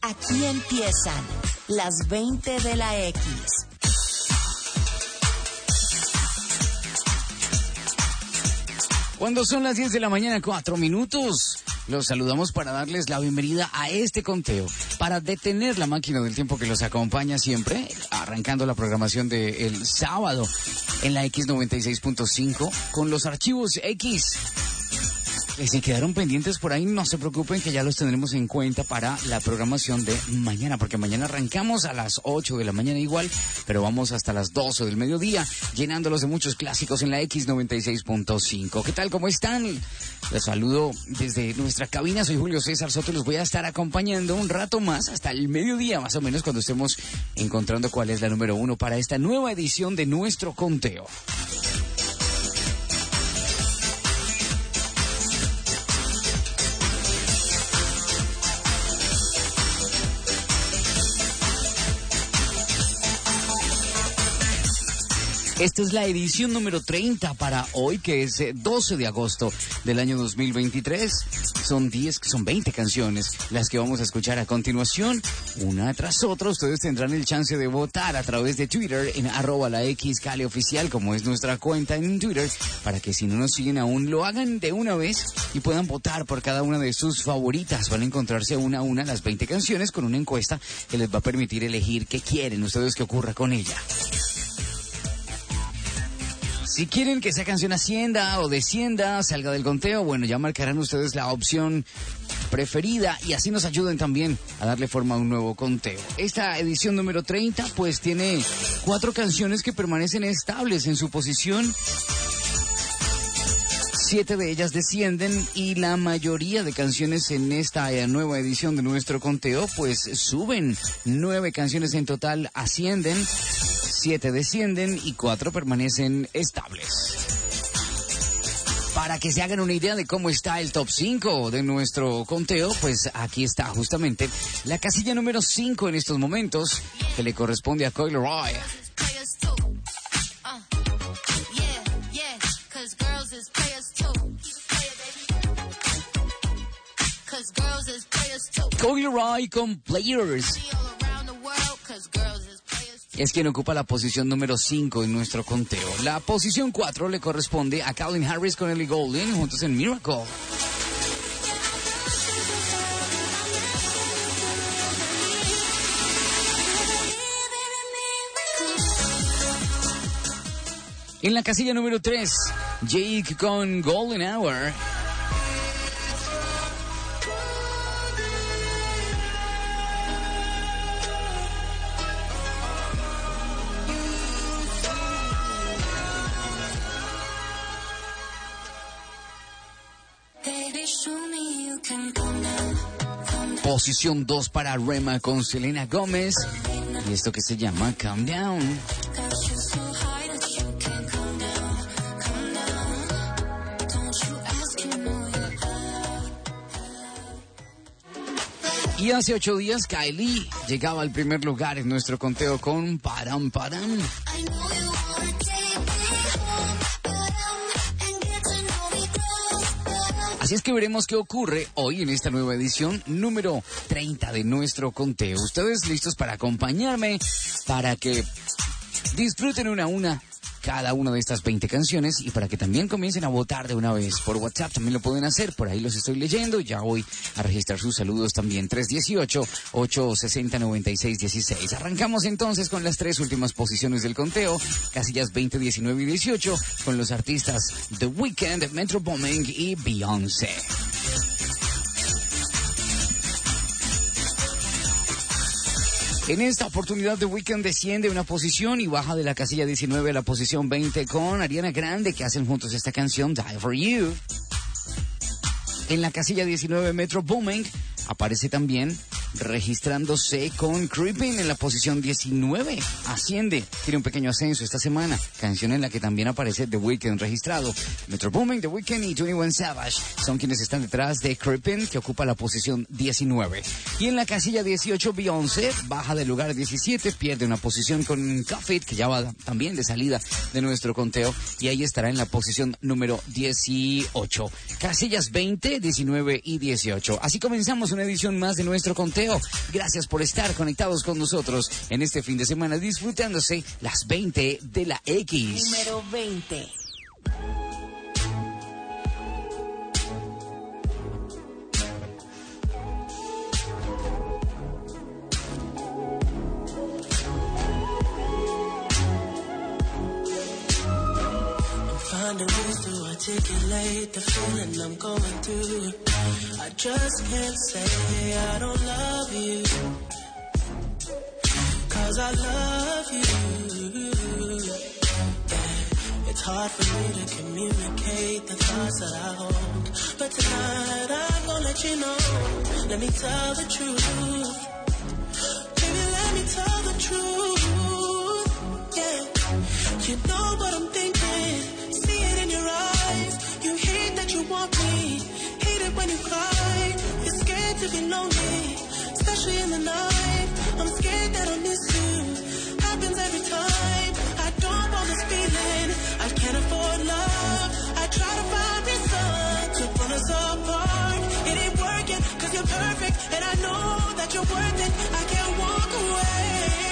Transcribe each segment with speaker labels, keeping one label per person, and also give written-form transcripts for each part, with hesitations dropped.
Speaker 1: Aquí empiezan las 20 de la X.
Speaker 2: Cuando son las 10 de la mañana, 4 minutos, los saludamos para darles la bienvenida a este conteo, para detener la máquina del tiempo que los acompaña siempre, arrancando la programación del sábado en la X96.5 con los archivos X. Que si quedaron pendientes por ahí, no se preocupen que ya los tendremos en cuenta para la programación de mañana, porque mañana arrancamos a las 8 de la mañana igual, pero vamos hasta las 12 del mediodía, llenándolos de muchos clásicos en la X96.5. ¿Qué tal? ¿Cómo están? Les saludo desde nuestra cabina, soy Julio César Soto, los voy a estar acompañando un rato más, hasta el mediodía más o menos, cuando estemos encontrando cuál es la número 1 para esta nueva edición de nuestro conteo. Esta es la edición número 30 para hoy, que es 12 de agosto del año 2023. Son 20 canciones las que vamos a escuchar a continuación, una tras otra. Ustedes tendrán el chance de votar a través de Twitter en @laxcalioficial, como es nuestra cuenta en Twitter, para que si no nos siguen aún lo hagan de una vez y puedan votar por cada una de sus favoritas. Van a encontrarse una a una las 20 canciones con una encuesta que les va a permitir elegir qué quieren ustedes que ocurra con ella. Si quieren que esa canción ascienda o descienda, salga del conteo, bueno, ya marcarán ustedes la opción preferida y así nos ayuden también a darle forma a un nuevo conteo. Esta edición número 30 pues tiene 4 canciones que permanecen estables en su posición. 7 de ellas descienden y la mayoría de canciones en esta nueva edición de nuestro conteo pues suben. 9 canciones en total ascienden, 7 descienden y 4 permanecen estables. Para que se hagan una idea de cómo está el top 5 de nuestro conteo, pues aquí está justamente la casilla número 5 en estos momentos, que le corresponde a Coi Leray. Coi Leray con Players. Es quien ocupa la posición número 5 en nuestro conteo. La posición 4 le corresponde a Calvin Harris con Ellie Goulding, juntos en Miracle. En la casilla número 3, Jake con Golden Hour. Posición 2 para Rema con Selena Gómez. Y esto que se llama Calm Down. Y hace 8 días Kylie llegaba al primer lugar en nuestro conteo con Param Param. Así es que veremos qué ocurre hoy en esta nueva edición número 30 de nuestro conteo. Ustedes listos para acompañarme, para que disfruten una a una cada una de estas 20 canciones y para que también comiencen a votar de una vez. Por WhatsApp también lo pueden hacer, por ahí los estoy leyendo. Ya voy a registrar sus saludos también. 318-860-9616. Arrancamos entonces con las 3 últimas posiciones del conteo, casillas 20, 19 y 18, con los artistas The Weeknd, Metro Booming y Beyoncé. En esta oportunidad, The Weeknd desciende una posición y baja de la casilla 19 a la posición 20 con Ariana Grande, que hacen juntos esta canción, Die For You. En la casilla 19, Metro Booming aparece también registrándose con Creeping en la posición 19. Asciende, tiene un pequeño ascenso esta semana. Canción en la que también aparece The Weeknd registrado. Metro Booming, The Weeknd y 21 Savage son quienes están detrás de Creeping, que ocupa la posición 19. Y en la casilla 18, Beyoncé baja del lugar 17, pierde una posición con Cuff It, que ya va también de salida de nuestro conteo, y ahí estará en la posición número 18. Casillas 20, 19 y 18. Así comenzamos una edición más de nuestro conteo. conteo. Gracias por estar conectados con nosotros en este fin de semana, disfrutándose las 20 de la X.
Speaker 1: Número 20.
Speaker 3: Finding ways to articulate the feeling I'm going through. I just can't say I don't love you, 'cause I love you. Yeah, it's hard for me to communicate the thoughts that I hold, but tonight I'm gonna let you know. Let me tell the truth. Baby, let me tell the truth. Yeah, you know what I'm thinking. See it in your eyes. You hate that you want me. Hate it when you cry. You're scared to be lonely, especially in the night. I'm scared that I'll miss you. Happens every time. I don't want this feeling. I can't afford love. I try to find reason to pull us apart. It ain't working 'cause you're perfect, and I know that you're worth it. I can't walk away.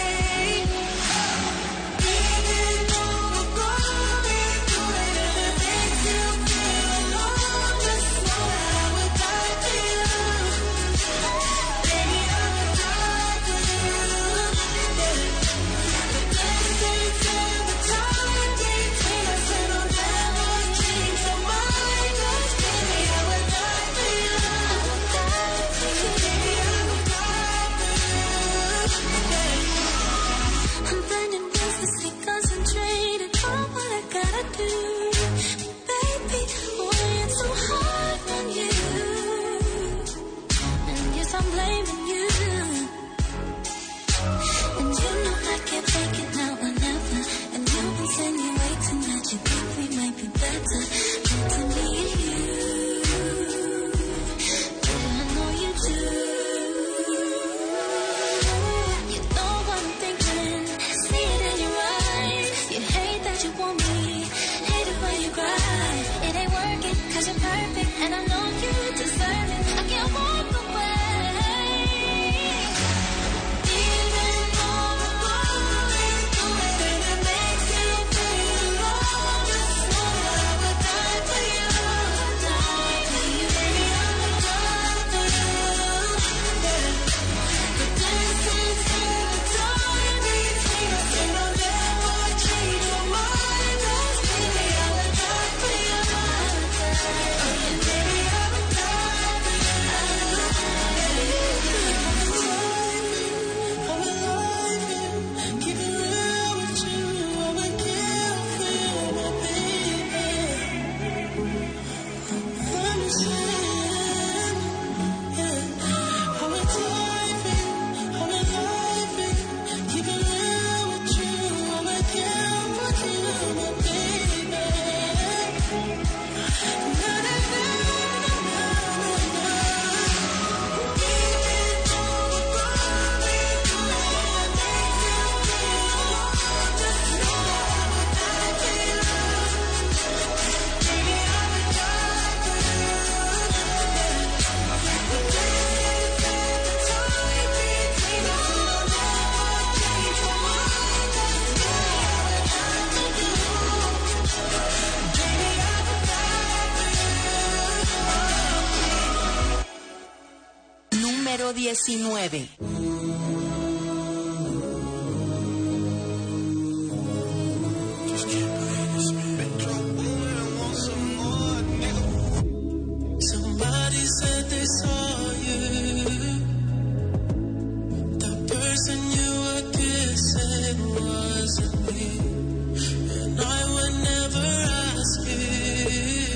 Speaker 1: Número 19.
Speaker 3: Somebody said they saw you. The person you were kissing wasn't me, and I would never ask you.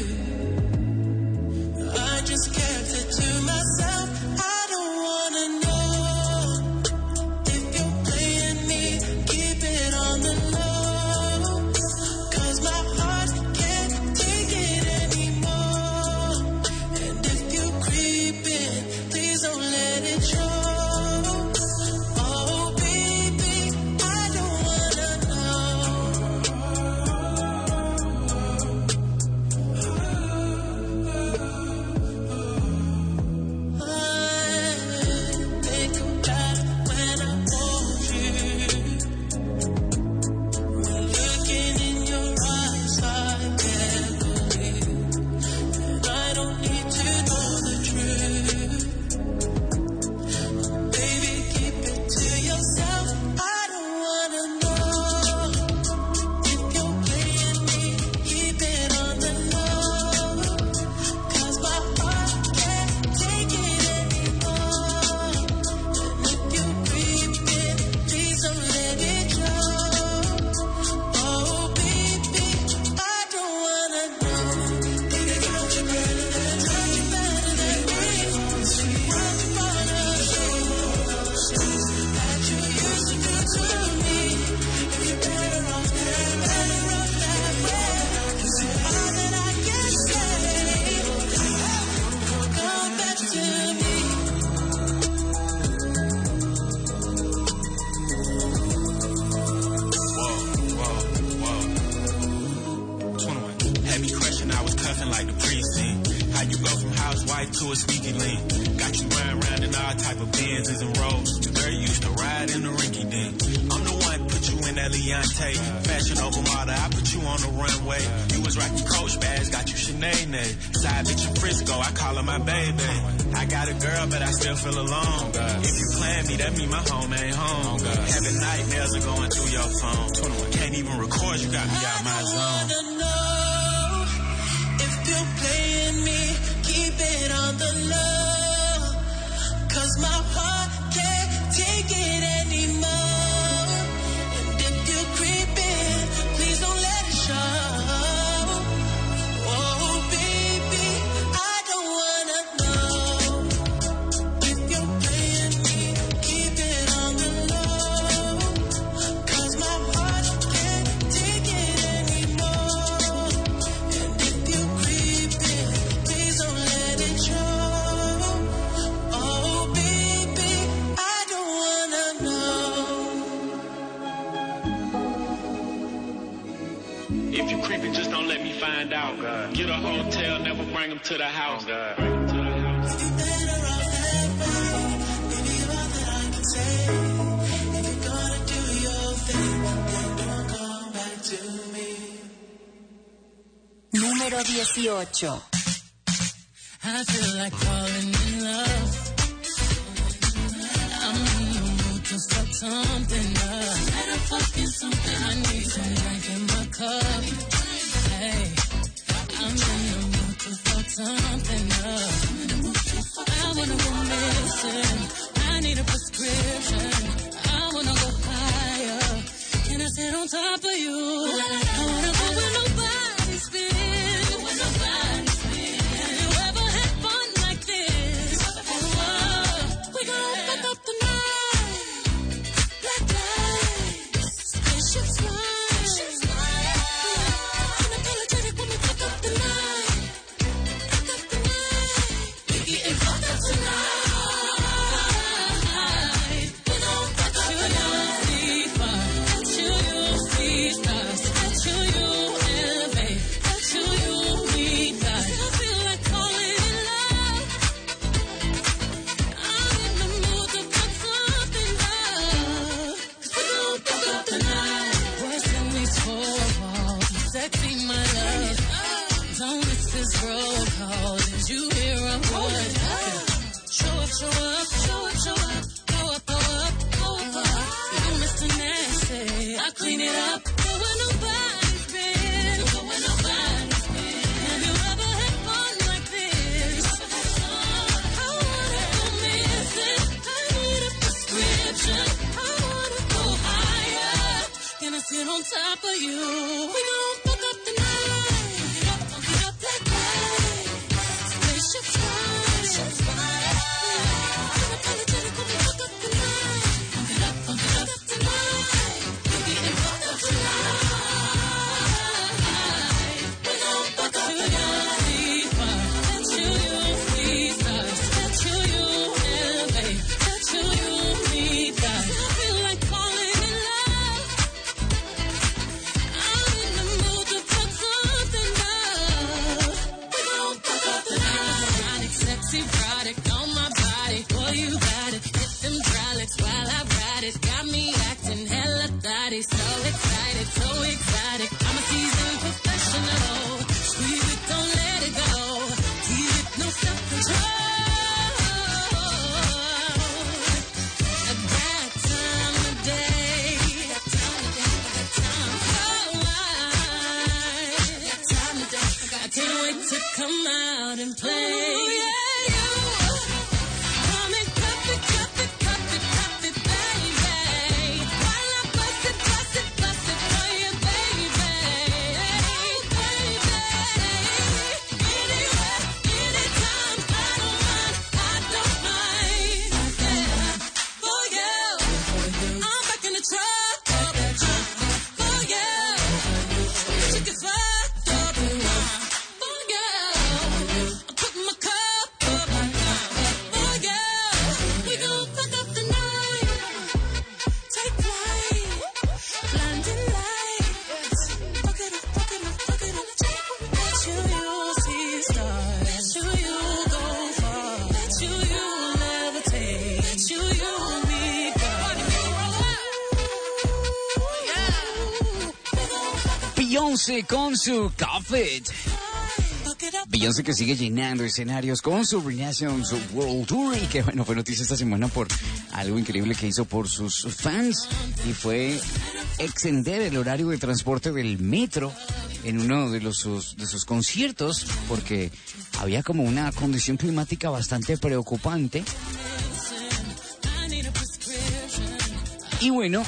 Speaker 3: I just kept it to myself. I don't wanna know if you're playing me. Keep it on the low, 'cause my heart can't take it anymore. And if you're creeping, please don't let it show. Oh,
Speaker 4: right to a sneaky link. Got you riding around in all type of Benzes and Rolls. Girl, you used to ride in the rinky dink. I'm the one put you in that Leontay. Fashion over model, I put you on the runway. You was rocking Coach bags, got you Sinead. Side bitch in Frisco, I call her my baby. I got a girl, but I still feel alone. If you plan me, that mean my home ain't home. Having nightmares are going through your phone. Can't even record, you got me out my zone.
Speaker 3: I wanna know if you're playing me, keep it on the low. 'Cause my heart can't take it anymore. And if you're creeping, please don't let it show. Oh, baby, I don't wanna know if you're playing me, keep it on the low. 'Cause my heart can't take it anymore. And if you're creeping, please don't let it show. Oh, baby, I don't wanna know.
Speaker 4: If you creeping, just don't let me find out. Get a hotel, never bring them to the house.
Speaker 3: If you're better off that way, maybe all that I can say. If you're gonna do your thing, then don't come back to me.
Speaker 1: Número 18.
Speaker 3: I feel like falling in love. I'm in the mood to fuck something up. Better fucking something. I need some drink in my cup. Hey, I'm in the mood to fuck something up. I wanna go missing. I need a prescription. I wanna go higher. Can I sit on top of you? I wanna go where nobody's been. Have you ever had fun like this? We gon' fuck up the night. Black lights, spaceships fly. Unapologetic when we fuck up the night. Fuck up the night. We getting fucked up tonight. We gon' fuck up the night. Touch you, you see stars. Touch you, you elevate. Touch you, you meet God. I feel like falling in love. I'm in the mood to fuck something up. 'Cause we gon' fuck up the night. What's in these four walls? Sexy, my love. Don't miss this roll call. Did you hear a word? Show up, show up, show up, show up. Go up, go up, go up. You Mr. Nasty. I clean it up. Go where nobody's been. Go where nobody's been. Have you ever had fun like this? I wanna go missing. I need a prescription. I wanna go higher. Can I sit on top of you? We gon' fuck up the night. Fuck it up like lights. Spaceships fly. Unapologetic when we fuck up the night. Fuck it up tonight. We getting fucked up tonight. We gon' fuck up the night. Touch you, you see stars. Touch you, you elevate. Touch you, you meet God. I feel like falling in love. I'm in the mood to fuck something up. We gon' fuck up the night. Erotic, sexy, erotic on my body. Boy, you got it. Hit them hydraulics while I ride it. Got me acting hella thotty. So excited, so exotic. I'm a seasoned professional. Squeeze it, don't let it go. Keep it, no self-control. I got time today. I can't wait to come out and play. Ooh, yeah, you. Come and cup it, cup it, cup it, cup it, baby. While I bust it for you, baby. Baby. Anywhere, anytime, I don't mind. For you, I'm back in the truck. For you, chicken fucked up. For you, I'm putting my cup
Speaker 2: Beyoncé con su Coffee. Beyoncé que sigue llenando escenarios con su Renaissance World Tour y que bueno, fue noticia esta semana por algo increíble que hizo por sus fans y fue extender el horario de transporte del metro en uno de sus conciertos porque había como una condición climática bastante preocupante. Y bueno,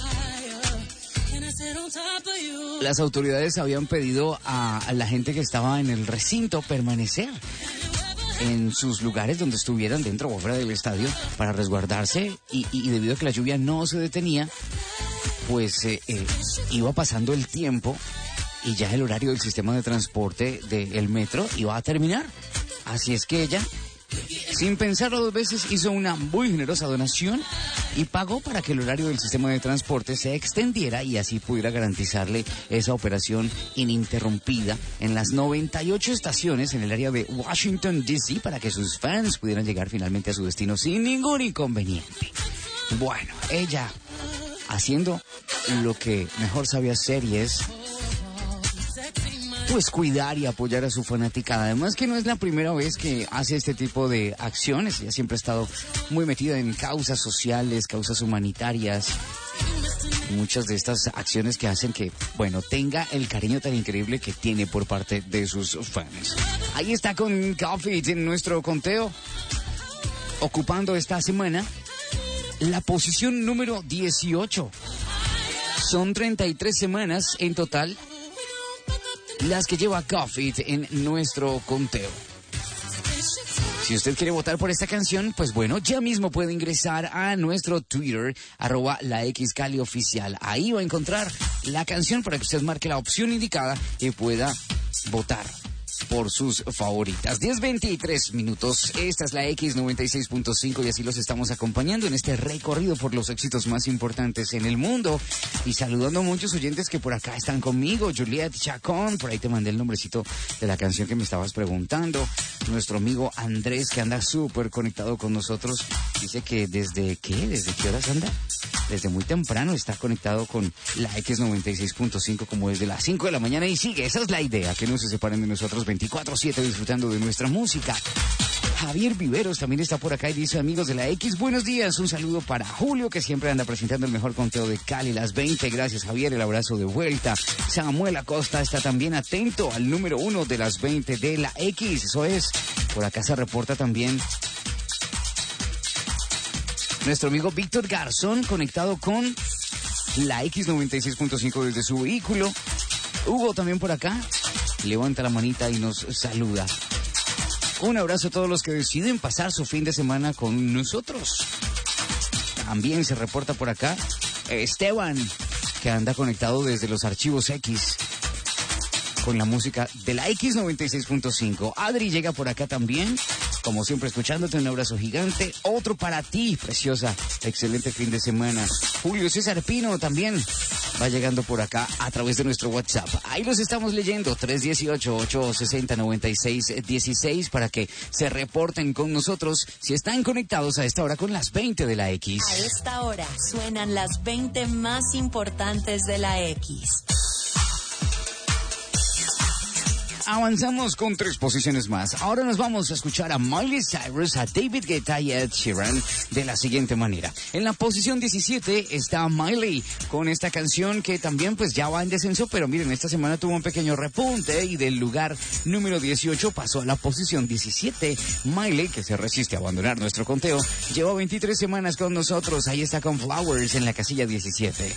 Speaker 2: las autoridades habían pedido a la gente que estaba en el recinto permanecer en sus lugares donde estuvieran dentro o fuera del estadio para resguardarse y debido a que la lluvia no se detenía, pues iba pasando el tiempo y ya el horario del sistema de transporte del metro iba a terminar. Así es que ella, sin pensarlo dos veces, hizo una muy generosa donación y pagó para que el horario del sistema de transporte se extendiera y así pudiera garantizarle esa operación ininterrumpida en las 98 estaciones en el área de Washington, D.C. para que sus fans pudieran llegar finalmente a su destino sin ningún inconveniente. Bueno, ella haciendo lo que mejor sabe hacer y es pues cuidar y apoyar a su fanaticada. Además que no es la primera vez que hace este tipo de acciones. Ella siempre ha estado muy metida en causas sociales, causas humanitarias. Muchas de estas acciones que hacen que, bueno, tenga el cariño tan increíble que tiene por parte de sus fans. Ahí está con Coffee en nuestro conteo, ocupando esta semana la posición número 18. Son 33 semanas en total las que lleva Coffee en nuestro conteo. Si usted quiere votar por esta canción, pues bueno, ya mismo puede ingresar a nuestro Twitter, @laxcalioficial. Ahí va a encontrar la canción para que usted marque la opción indicada y pueda votar por sus favoritas. 10:23 minutos. Esta es la X96.5 y así los estamos acompañando en este recorrido por los éxitos más importantes en el mundo. Y saludando a muchos oyentes que por acá están conmigo. Juliet Chacón, por ahí te mandé el nombrecito de la canción que me estabas preguntando. Nuestro amigo Andrés, que anda súper conectado con nosotros. Dice que ¿desde qué horas anda? Desde muy temprano está conectado con la X96.5 como desde las 5 de la mañana y sigue. Esa es la idea, que no se separen de nosotros 24/7 disfrutando de nuestra música. Javier Viveros también está por acá y dice: amigos de la X, buenos días. Un saludo para Julio, que siempre anda presentando el mejor conteo de Cali, las 20. Gracias, Javier, el abrazo de vuelta. Samuel Acosta está también atento al número 1 de las 20 de la X. Eso es, por acá se reporta también nuestro amigo Víctor Garzón, conectado con la X96.5 desde su vehículo. Hugo también por acá levanta la manita y nos saluda. Un abrazo a todos los que deciden pasar su fin de semana con nosotros. También se reporta por acá Esteban, que anda conectado desde los archivos X con la música de la X96.5. Adri llega por acá también, como siempre escuchándote. Un abrazo gigante. Otro para ti, preciosa. Excelente fin de semana. Julio César Pino también va llegando por acá a través de nuestro WhatsApp. Ahí los estamos leyendo, 318-860-9616, para que se reporten con nosotros si están conectados a esta hora con las 20 de la X.
Speaker 1: A esta hora suenan las 20 más importantes de la X.
Speaker 2: Avanzamos con 3 posiciones más. Ahora nos vamos a escuchar a Miley Cyrus, a David Guetta y a Ed Sheeran de la siguiente manera. En la posición 17 está Miley con esta canción que también pues ya va en descenso, pero miren, esta semana tuvo un pequeño repunte y del lugar número 18 pasó a la posición 17. Miley, que se resiste a abandonar nuestro conteo, lleva 23 semanas con nosotros. Ahí está con Flowers en la casilla 17.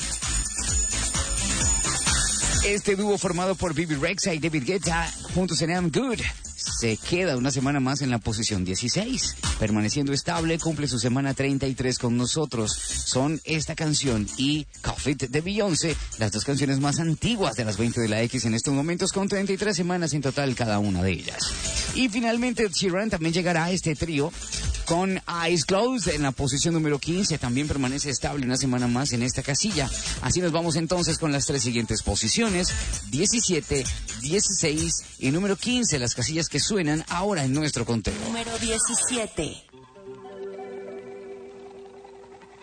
Speaker 2: Este dúo formado por Bibi Rexha y David Guetta juntos en I'm Good se queda una semana más en la posición 16. Permaneciendo estable, cumple su semana 33 con nosotros. Son esta canción y Coffee de Beyoncé, las dos canciones más antiguas de las 20 de la X en estos momentos, con 33 semanas en total cada una de ellas. Y finalmente Ed Sheeran también llegará a este trío con Eyes Closed en la posición número 15. También permanece estable una semana más en esta casilla. Así nos vamos entonces con las 3 siguientes posiciones: 17, 16 y número 15, las casillas que suenan ahora en nuestro conteo.
Speaker 1: Número 17.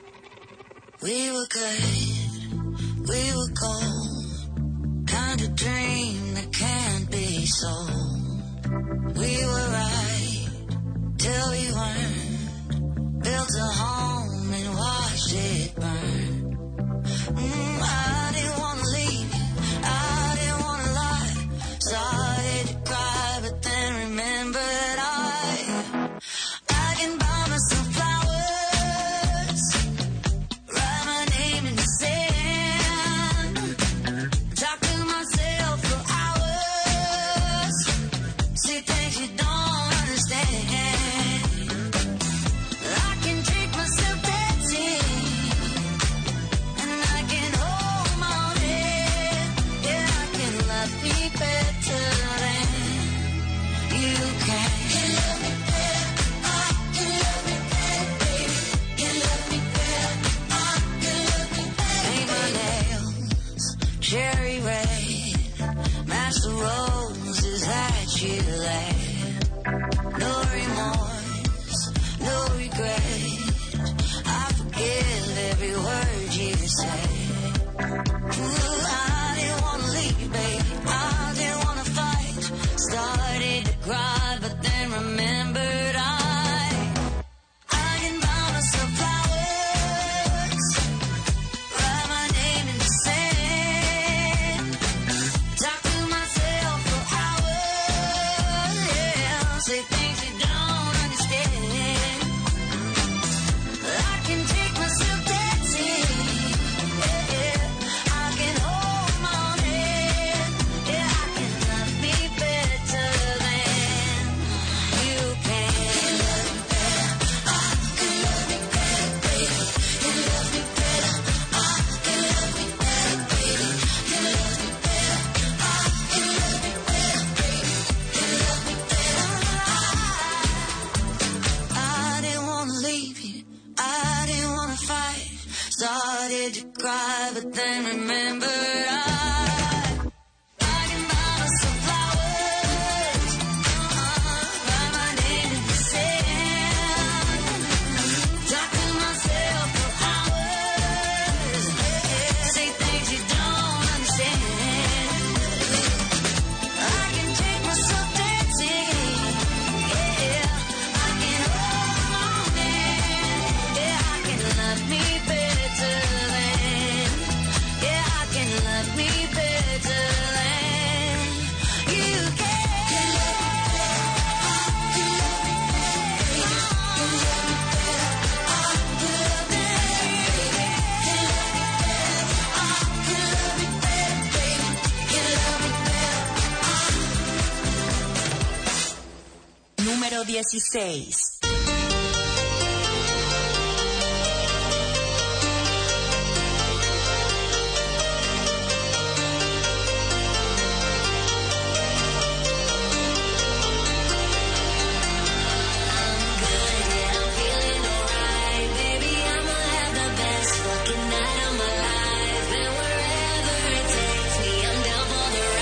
Speaker 3: We were good, we were gold, kind of dream.
Speaker 5: soul. We were right till we weren't. Built a home and watched it burn. I didn't want to leave you, I didn't want to lie. Started to cry, but then remembered I can buy myself flowers, write my name in the sand, talk to myself for hours, see things you don't understand. I can take myself dancing, and I can hold my own head. Yeah, I can love me better than you can. Can love me better, I can love me better, baby. Can love me better, I can love me better. Paint my nails cherry red, match the roses that you laid. No remorse, no regret. I forgive every word you say. Ooh, I didn't want to leave, baby. I didn't want to fight. Started to cry, but then remembered I can buy myself flowers, write my name in the sand, talk to myself for hours, yeah, say things you don't understand. I can take myself dancing, yeah, I can hold my own head, yeah, I can love me better than you can. Can love me better, I can love me better, baby. Can love me better, I can love me better, baby. Can love me better, I can love me better, baby. Can love me better, I didn't want to leave you, I didn't want to fight. Started to cry, but then remembered I can buy myself flowers, write my name in the sand, talk to myself for hours, say things you don't understand. I can take myself dancing, yeah, I can hold my own hand, yeah, I can love me better than, yeah, I can love me better than you can. Can love me better, can love me better, can love me better, baby. Can love me better,
Speaker 1: Número 16.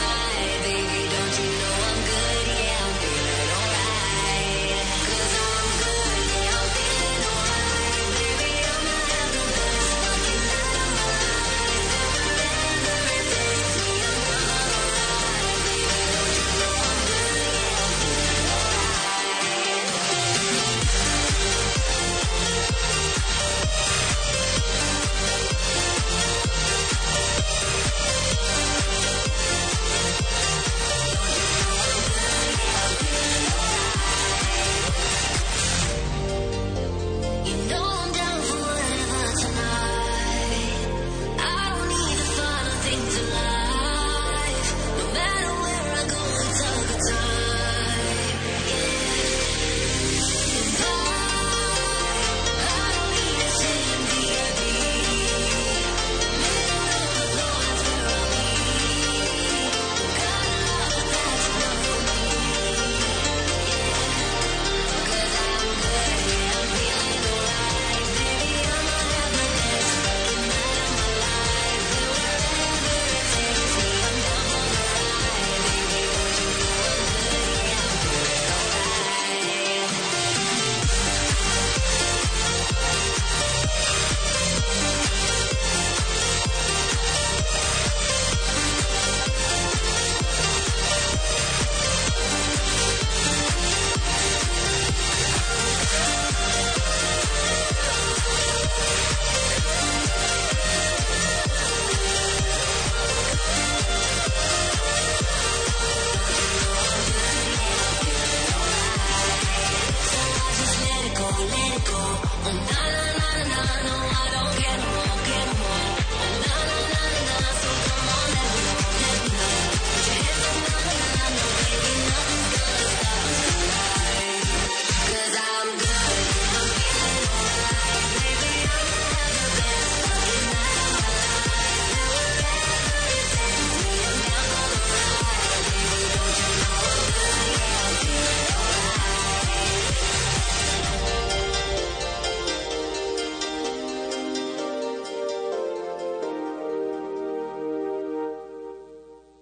Speaker 5: Cause I'm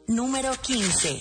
Speaker 1: Número 15.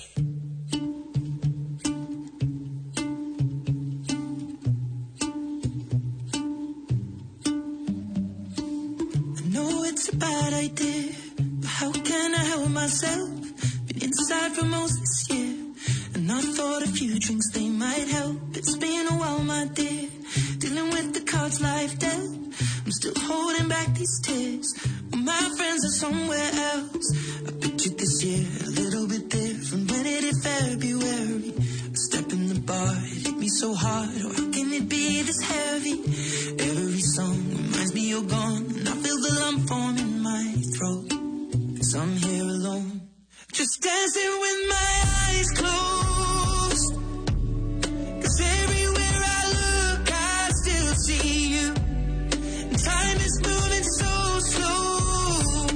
Speaker 3: It's a bad idea, but how can I help myself? Been inside for most this year, and I thought a few drinks they might help. It's been a while, my dear, dealing with the cards life dealt. I'm still holding back these tears, well, my friends are somewhere else. I pictured this year a little bit different when it hit February. A step in the bar, it hit me so hard, oh, how can it be this heavy? Every song reminds me you're gone, and I feel the lump form in my throat, 'cause I'm here alone, just dancing with my eyes closed. 'Cause everywhere I look, I still see you, and time is moving so slow,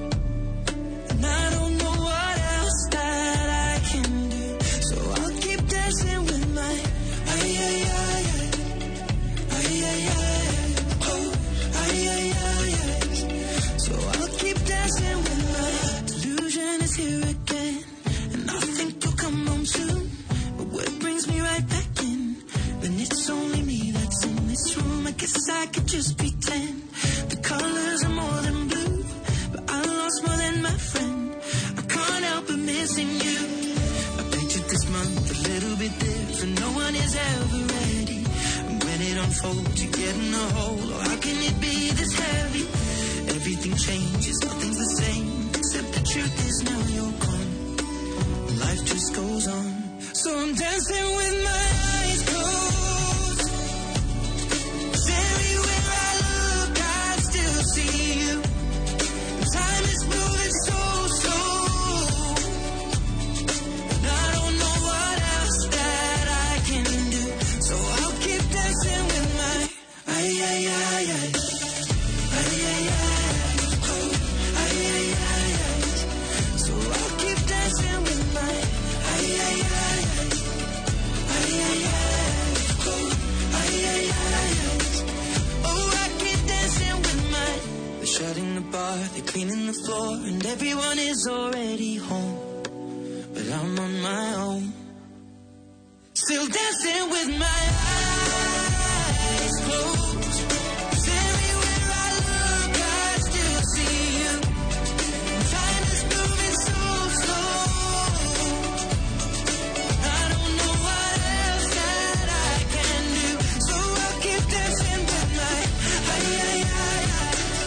Speaker 3: and I don't know what else that I can do, so I'll keep dancing with my ay, ay, ay, ay, ay, ay, ay, oh, ay, ay, ay, ay. So I'll keep dancing with my delusion is here again, and I think you'll come home soon, but what brings me right back in, then it's only me that's in this room. I guess I could just pretend the colors are more than blue, but I lost more than my friend. I can't help but missing you. I pictured this month a little bit different, no one is ever ready, and when it unfolds you get in a hole, oh, how can it be this heavy? Everything changes, nothing's the same, except the truth is now you're gone, and life just goes on. So I'm dancing with my eyes closed, 'cause everywhere I look I still see you, and time is moving so slow, and I don't know what else that I can do, so I'll keep dancing with my ay, ay, ay, ay, ay, ay, ay. Shutting the bar, they're cleaning the floor, and everyone is already home, but I'm on my own, still dancing with my eyes closed. 'Cause everywhere I look, I still see you. Time is moving so slow, I don't know what else that I can do, so I'll keep dancing with my ay, ay, ay, ay.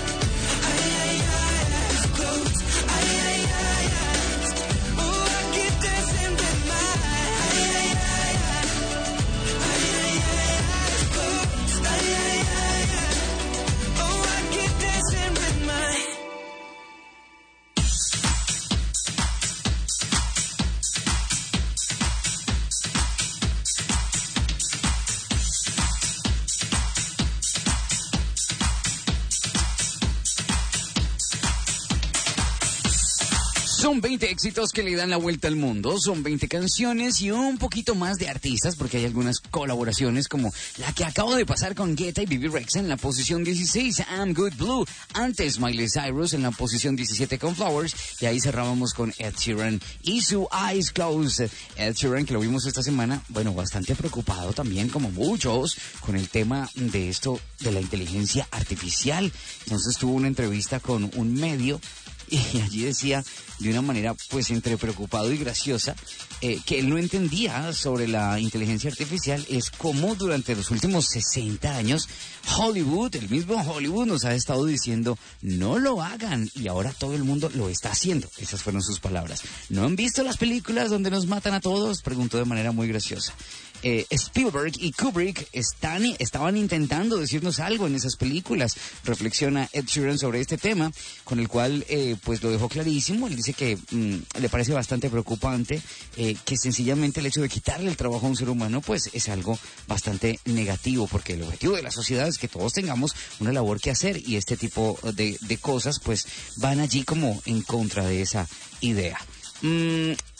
Speaker 2: Son 20 éxitos que le dan la vuelta al mundo, son 20 canciones y un poquito más de artistas, porque hay algunas colaboraciones como la que acabo de pasar con Guetta y Bebe Rexha en la posición 16, I'm Good Blue, antes Miley Cyrus en la posición 17 con Flowers, y ahí cerrábamos con Ed Sheeran y su Eyes Closed. Ed Sheeran, que lo vimos esta semana, bueno, bastante preocupado también, como muchos, con el tema de esto de la inteligencia artificial. Entonces tuvo una entrevista con un medio y allí decía de una manera pues entre preocupado y graciosa que él no entendía sobre la inteligencia artificial es cómo durante los últimos 60 años Hollywood, el mismo Hollywood nos ha estado diciendo no lo hagan, y ahora todo el mundo lo está haciendo. Esas fueron sus palabras. ¿No han visto las películas donde nos matan a todos?, preguntó de manera muy graciosa. Spielberg y Kubrick estaban intentando decirnos algo en esas películas, reflexiona Ed Sheeran sobre este tema, con el cual pues lo dejó clarísimo. Él dice que le parece bastante preocupante que sencillamente el hecho de quitarle el trabajo a un ser humano pues es algo bastante negativo, porque el objetivo de la sociedad es que todos tengamos una labor que hacer, y este tipo de cosas pues van allí como en contra de esa idea.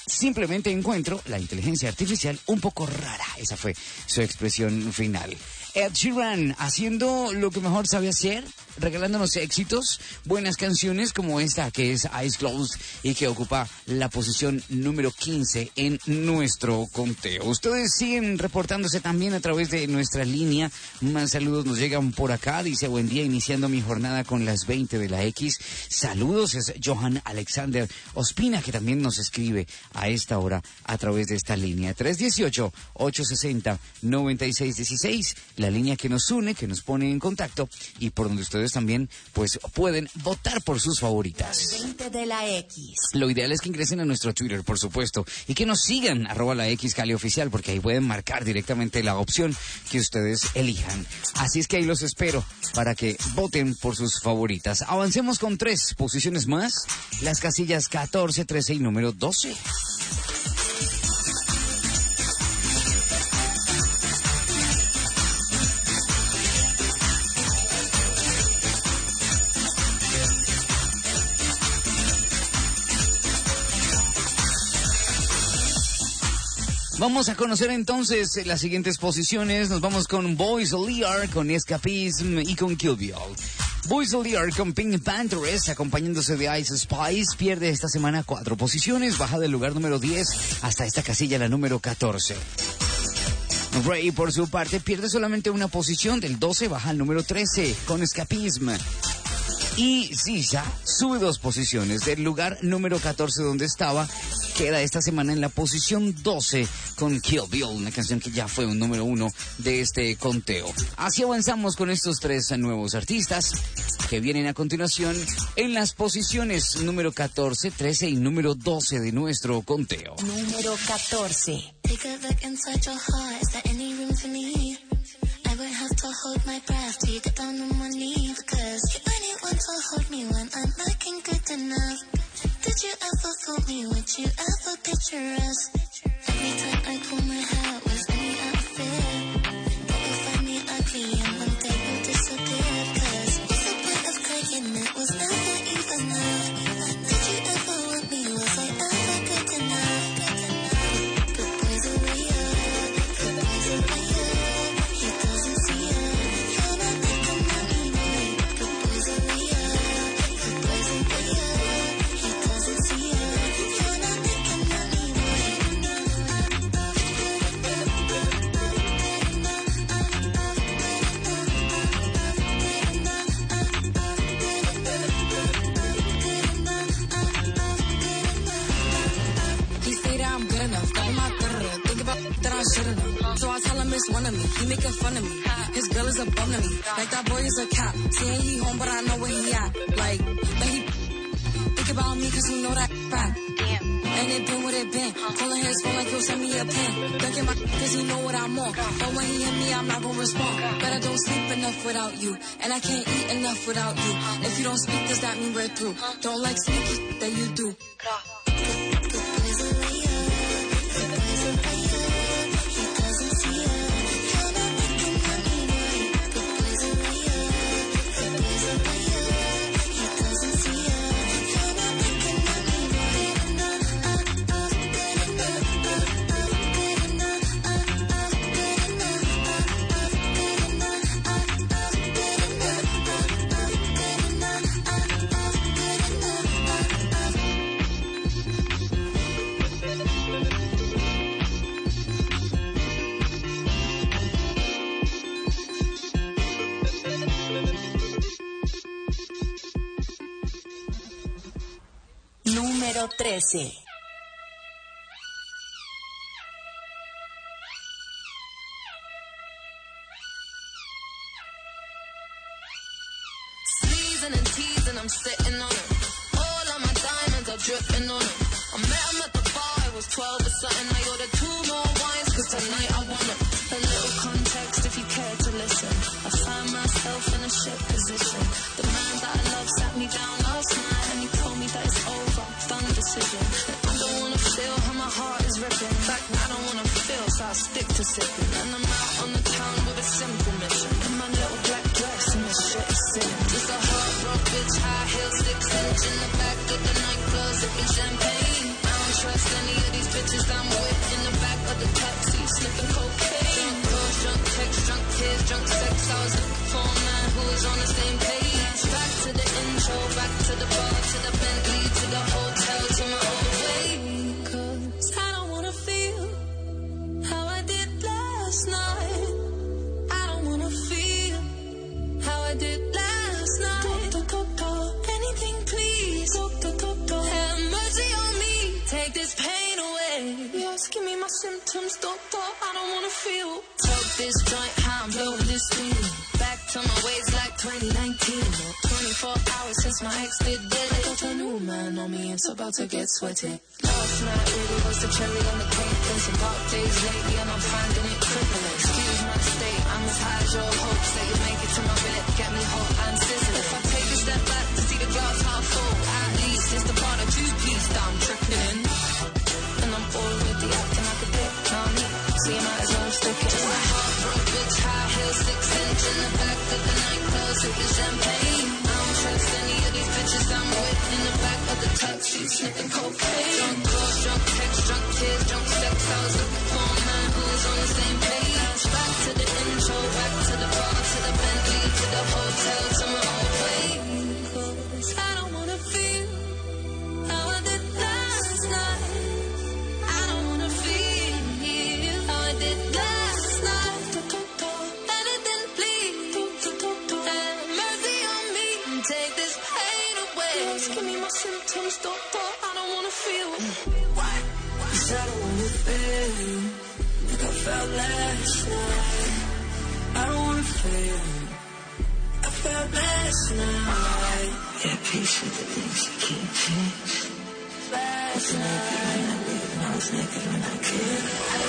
Speaker 2: Simplemente encuentro la inteligencia artificial un poco rara. Esa fue su expresión final. Ed Sheeran, haciendo lo que mejor sabe hacer, regalándonos éxitos, buenas canciones como esta que es Eyes Closed y que ocupa la posición número 15 en nuestro conteo. Ustedes siguen reportándose también a través de nuestra línea. Más saludos nos llegan por acá. Dice, buen día, iniciando mi jornada con las 20 de la X. Saludos, es Johan Alexander Ospina, que también nos escribe a esta hora a través de esta línea. 318-860-9616, la línea que nos une, que nos pone en contacto y por donde ustedes también pues pueden votar por sus favoritas.
Speaker 1: 20 de la X.
Speaker 2: Lo ideal es que ingresen a nuestro Twitter, por supuesto, y que nos sigan @la X Cali Oficial, porque ahí pueden marcar directamente la opción que ustedes elijan. Así es que ahí los espero para que voten por sus favoritas. Avancemos con 3 posiciones más, las casillas 14, 13 y número 12. Vamos a conocer entonces las siguientes posiciones. Nos vamos con Boys Liar, con Escapism y con Kill Bill. Boys Liar con Pink Panthers, acompañándose de Ice Spice, pierde esta semana 4 posiciones, baja del lugar número 10 hasta esta casilla, la número 14. Ray, por su parte, pierde solamente una posición, del 12 baja al número 13 con Escapism. Y Sisha sube 2 posiciones, del lugar número 14 donde estaba, queda esta semana en la posición 12 con Kill Bill, una canción que ya fue un número 1 de este conteo. Así avanzamos con estos 3 nuevos artistas que vienen a continuación en las posiciones número 14, 13 y número 12 de nuestro conteo.
Speaker 1: Número 14.
Speaker 5: Take a look inside your heart, is there any room for me? I would have to hold my breath till you get down on one knee, because you only want to hold me when I'm looking good enough. Did you ever fool me? Would you ever picture us? Every time I pull my hair, was only out of fear that you'll find me ugly and one day you'll disappear, because what's the point of crying? It was never even enough. Did you ever want me? Was I ever good enough? Good boys are real, good boys are real. He doesn't see it, you're not making money, boy. Good boys are real, good boys are real. He doesn't see it, you're not making money, boy.
Speaker 6: He say that I'm good enough, got my think about that I shouldn't have. So I tell him it's one of me, he making fun of me. His girl is a bum to me, like that boy is a cat. Saying he home, but I know where he at. Like he think about me cause he know that back. And it been what it been, calling his phone like he'll send me a pin. Ducking my cause he know what I'm on, but when he hit me I'm not gonna respond. But I don't sleep enough without you, and I can't eat enough without you. If you don't speak, does that mean we're through? Don't like sneaky that you do.
Speaker 1: Número 13.
Speaker 6: Sneezing and teasing, I'm sitting on him. All of my diamonds are dripping on him. I met him at the bar, I was 12 or something. I ordered 2 more wines, cause tonight I want it. A little context if you care to listen. I find myself in a shit position. The man that I love sat me down last night and he told me that it's over, done decision. I don't wanna feel how my heart is ripping. In fact, I don't wanna feel, so I stick to sipping. And I'm out on the town with a simple mission. In my little black dress and this shit is sinning. Just a hard rock bitch, high heels, 6-inch in the back of the nightclub, sipping champagne. I don't trust any of these bitches I'm with in the back of the taxi, sniffing cocaine. Drunk, text, drunk tears, drunk sex. I was looking for a man who was on the same page. Back to the intro, back to the bar, to the Bentley, to the hotel, to my old way. 'Cause I don't wanna feel how I did last night. I don't wanna feel how I did last night. Anything please, have mercy on me, take this pain away. Yes, give me my symptoms, doctor, I don't wanna feel. Smoke this joint, how I'm blowing this weed. Back to my ways like 2019. 24 hours since my ex did dead. I got a new man on me, it's about to get sweaty. Last night really was the cherry on the cake. Been some dark days lately and I'm finding it crippling. Excuse my state, I'm as high as your hopes that you make it to my bed, get me hot and sizzling. If I take a step back to see the glass half full, at least it's the part of two-piece that I'm tripping in. And I'm already acting like a dick, know me, so you might as well stick it. Just a heartbroken bitch, high heels, 6-inch in the back of the nightclub, sipping champagne. I don't trust any of these bitches I'm with in the back of the taxi, sniffing cocaine. Drunk calls, drunk texts, drunk tears, drunk sex. I was looking for a man who was on the same page. Back to the intro, back to the bar, to the Bentley, to the hotel, to my old way. 'Cause I don't wanna feel how I did last night. I don't wanna feel how I did last night. Anything please, have mercy on me, take this pain away. Just give me my symptoms, doctor, I don't wanna feel. Why? 'Cause I don't wanna feel like I felt last night. I don't wanna feel I felt last night. Yeah, patient with things you can't change. Last night, I was naked when I could.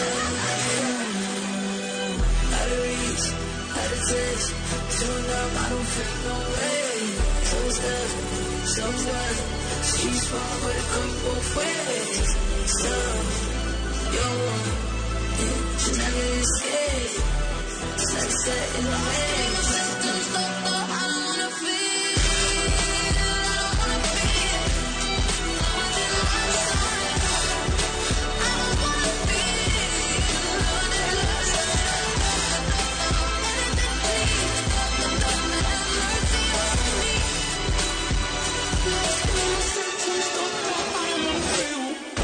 Speaker 6: Out of reach, out of touch, too numb, I don't feel no way. So stuck, so what? Streets far, but it come both ways. So, you're one, you never escape. Sunset in the haze. Symptoms, doctor, I don't wanna feel. I don't wanna feel. How I did last night. I don't wanna feel. How I did last night. Anything please, doctor, have mercy on me. Just give me my symptoms, doctor, I don't wanna feel.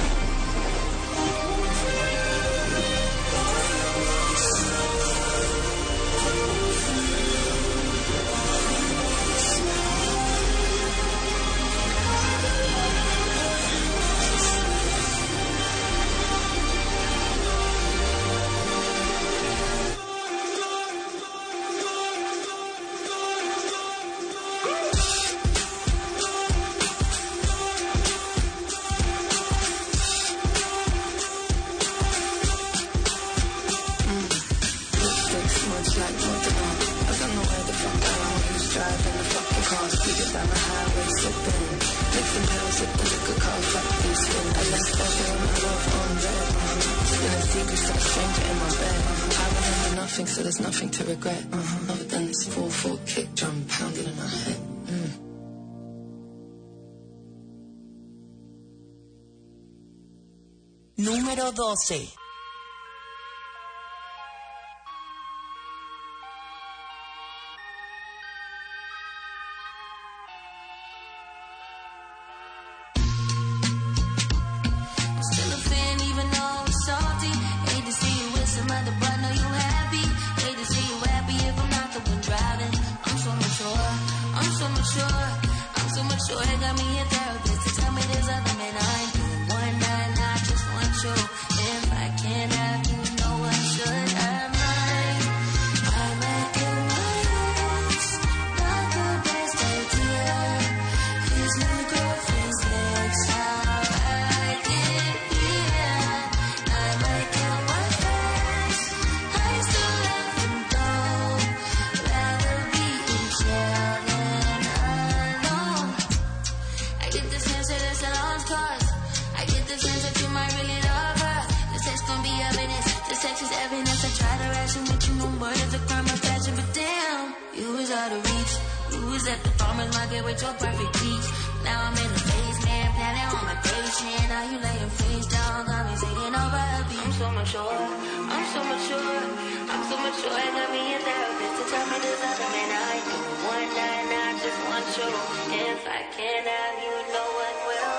Speaker 6: So there's nothing to regret, other than this 4/4 kick drum pounding in my head.
Speaker 1: Número 12.
Speaker 6: I'm so mature, I'm so
Speaker 5: much you ain't got me a therapist to tell me there's other men I do. One night, I just want you. If I can't have you, no one will.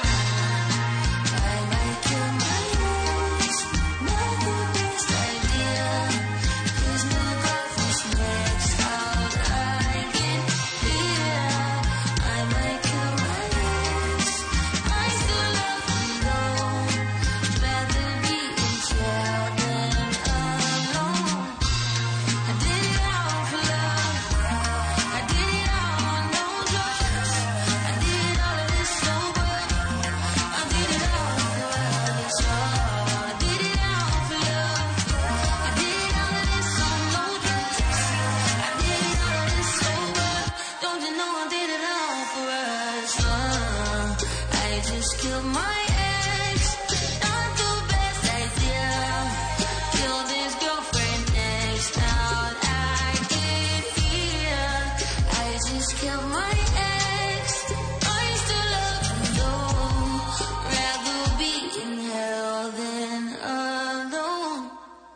Speaker 5: I might kill my ex, not the best idea. His new girlfriend's next out, I can hear. I might kill my ex, I still love him though. Rather be in jail than alone. I did it all for love. I did it all on no drugs. I did all of this sober. I did it all for others. I did it all for love. I did all of this on no drugs. I did all of this sober. Don't you know I did it all for us? I just killed my ex. Not the best idea. Killed his girlfriend next out. I can hear. I just killed my ex. I still love him though. Rather be in hell than alone.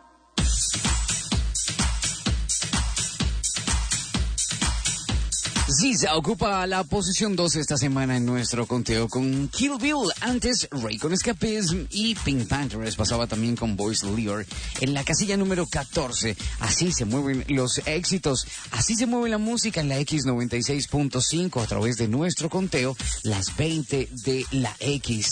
Speaker 2: Ziza ocupa la posición 12 esta semana en nuestro conteo con Kill Bill. Antes, Ray con Escapism y Pink Panthers pasaba también con Boys Lear en la casilla número 14. Así se mueven los éxitos, así se mueve la música en la X96.5 a través de nuestro conteo, las 20 de la X.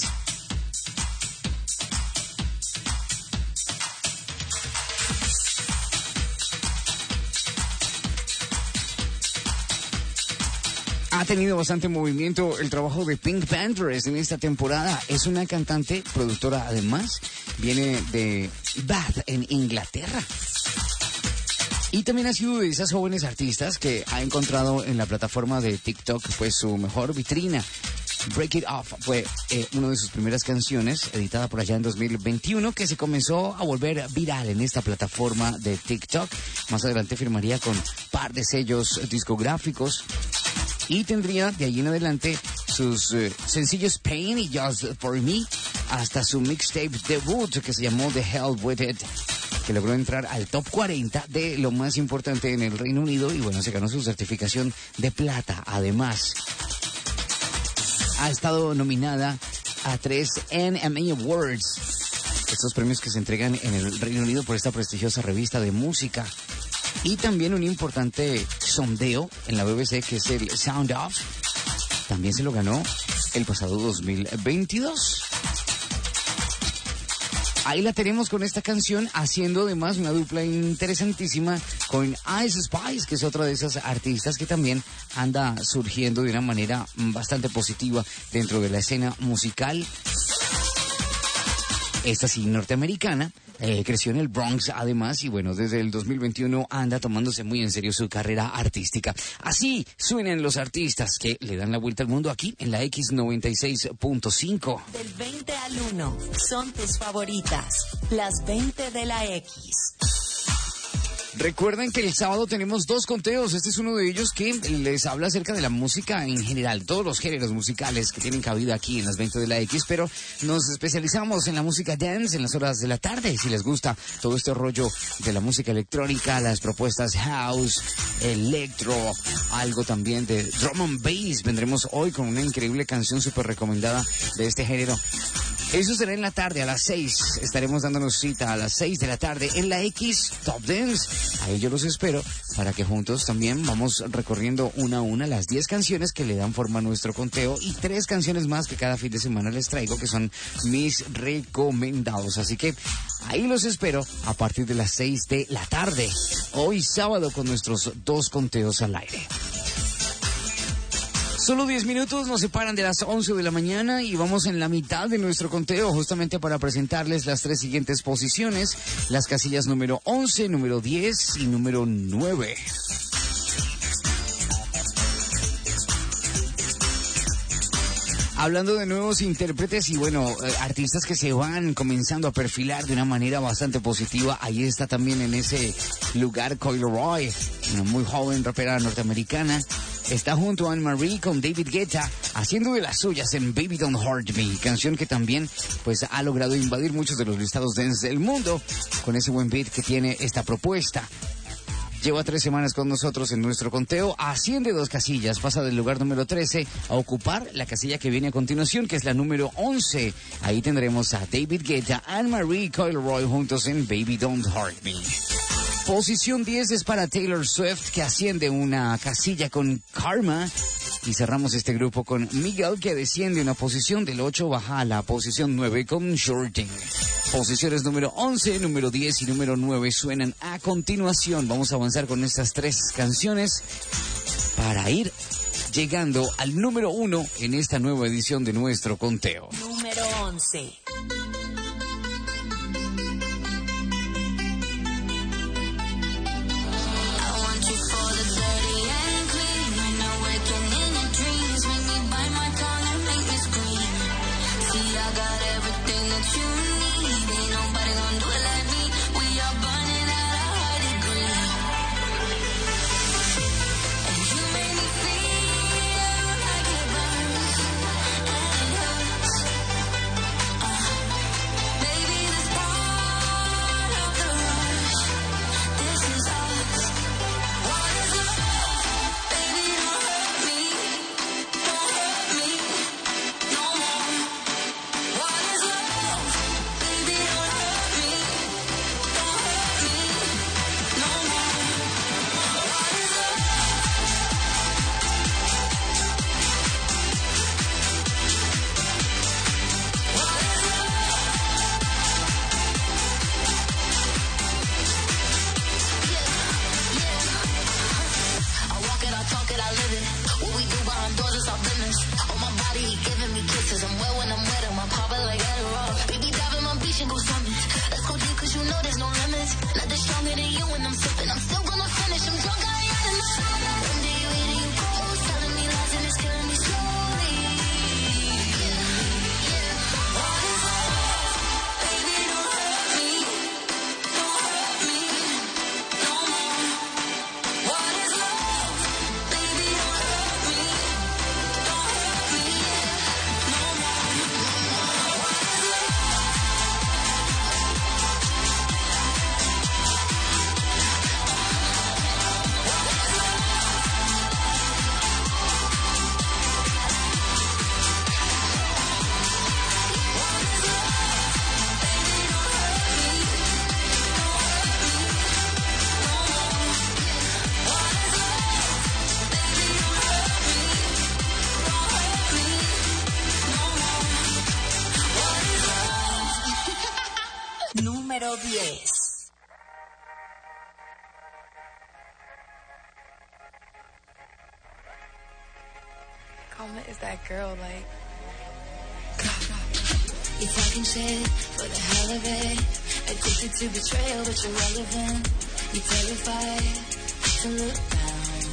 Speaker 2: Ha tenido bastante movimiento el trabajo de Pink Panthers en esta temporada. Es una cantante, productora además, viene de Bath en Inglaterra. Y también ha sido de esas jóvenes artistas que ha encontrado en la plataforma de TikTok pues su mejor vitrina. Break It Off fue una de sus primeras canciones, editada por allá en 2021, que se comenzó a volver viral en esta plataforma de TikTok. Más adelante firmaría con par de sellos discográficos y tendría de allí en adelante sus sencillos Pain y Just For Me, hasta su mixtape debut que se llamó The Hell With It, que logró entrar al top 40 de lo más importante en el Reino Unido y bueno, se ganó su certificación de plata. Además, ha estado nominada a 3 NME Awards, estos premios que se entregan en el Reino Unido por esta prestigiosa revista de música. Y también un importante sondeo en la BBC que es el Sound Off. También se lo ganó el pasado 2022. Ahí la tenemos con esta canción, haciendo además una dupla interesantísima con Ice Spice, que es otra de esas artistas que también anda surgiendo de una manera bastante positiva dentro de la escena musical. Esta sí, norteamericana, creció en el Bronx además y bueno, desde el 2021 anda tomándose muy en serio su carrera artística. Así suenan los artistas que le dan la vuelta al mundo aquí en la X96.5.
Speaker 1: Del 20 al 1 son tus favoritas, las 20 de la X.
Speaker 2: Recuerden que el sábado tenemos dos conteos. Este es uno de ellos que les habla acerca de la música en general, todos los géneros musicales que tienen cabida aquí en las 20 de la X, pero nos especializamos en la música dance en las horas de la tarde. Si les gusta todo este rollo de la música electrónica, las propuestas house, electro, algo también de drum and bass, vendremos hoy con una increíble canción súper recomendada de este género. Eso será en la tarde, a las 6. Estaremos dándonos cita a las 6 de la tarde en la X Top Dance. Ahí yo los espero para que juntos también vamos recorriendo una a una las 10 canciones que le dan forma a nuestro conteo y 3 canciones más que cada fin de semana les traigo, que son mis recomendados. Así que ahí los espero a partir de las 6 de la tarde. Hoy sábado con nuestros 2 conteos al aire. Solo 10 minutos nos separan de las 11 de la mañana y vamos en la mitad de nuestro conteo justamente para presentarles las 3 siguientes posiciones, las casillas número 11, número 10 y número 9. Hablando de nuevos intérpretes y bueno, artistas que se van comenzando a perfilar de una manera bastante positiva, ahí está también en ese lugar Coil Roy, una muy joven rapera norteamericana. está junto a Anne-Marie con David Guetta, haciendo de las suyas en Baby Don't Hurt Me, canción que también pues ha logrado invadir muchos de los listados dance del mundo con ese buen beat que tiene esta propuesta. Lleva 3 semanas con nosotros en nuestro conteo, asciende 2 casillas, pasa del lugar número 13 a ocupar la casilla que viene a continuación, que es la número 11. Ahí tendremos a David Guetta, Anne-Marie y Kyle Roy juntos en Baby Don't Hurt Me. Posición 10 es para Taylor Swift, que asciende una casilla con Karma. Y cerramos este grupo con Miguel, que desciende una posición del 8, baja a la posición 9 con Shorting. Posiciones número 11, número 10 y número 9 suenan a continuación. Vamos a avanzar con estas 3 canciones para ir llegando al número 1 en esta nueva edición de nuestro conteo.
Speaker 1: Número 11. Número 10.
Speaker 6: Karma is that girl, like.
Speaker 5: You talking shit for the hell of it. Addicted to betrayal, but you're relevant. You're terrified to look down.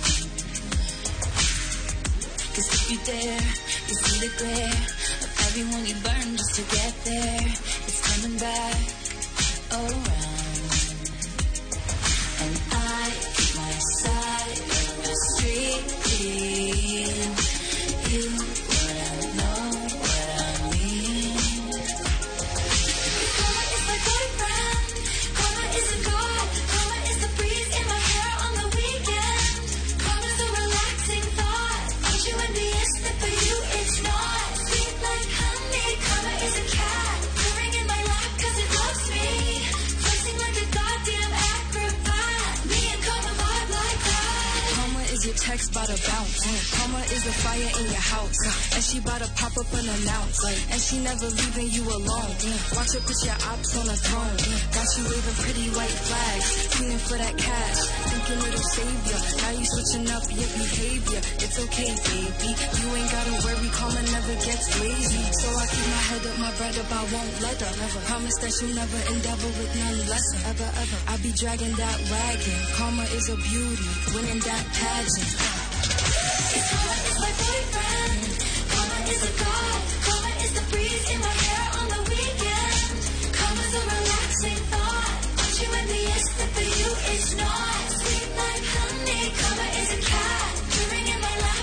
Speaker 5: Cause if you dare, you see the glare of everyone you burn just to get there. It's coming back around. And I keep my side of the street clean. You wouldn't know what I mean. Karma is my boyfriend. Karma is a god. Karma is the breeze in my hair on the weekend. Karma's a relaxing thought. Aren't you envious that for you it's not? Sweet like honey. Karma is a cat. Purring in my lap cause it loves me. Flexing like a goddamn acrobat. Me and Karma vibe like that.
Speaker 6: Karma is your text by the bounce. Karma is the fire in your house. And she bout to pop up unannounced. And she never leaving you alone. Watch her put your ops on a throne. Got you waving pretty white flags. Feeling for that cash. Thinking it'll save ya. Now you switching up your behavior. It's okay, baby. You ain't gotta worry. Karma never gets lazy. So I keep my head up, my bread up. I won't let her. Never. Promise that you'll never endeavor with none lesser. Ever, ever. I be dragging that wagon. Karma is a beauty. Winning that pageant.
Speaker 5: Karma is my boyfriend. Karma is a god. Karma is the breeze in my hair on the weekend. Karma's a relaxing thought. Aren't you envious that for you it's not? Sweet like honey. Karma is a cat. Purring in my lap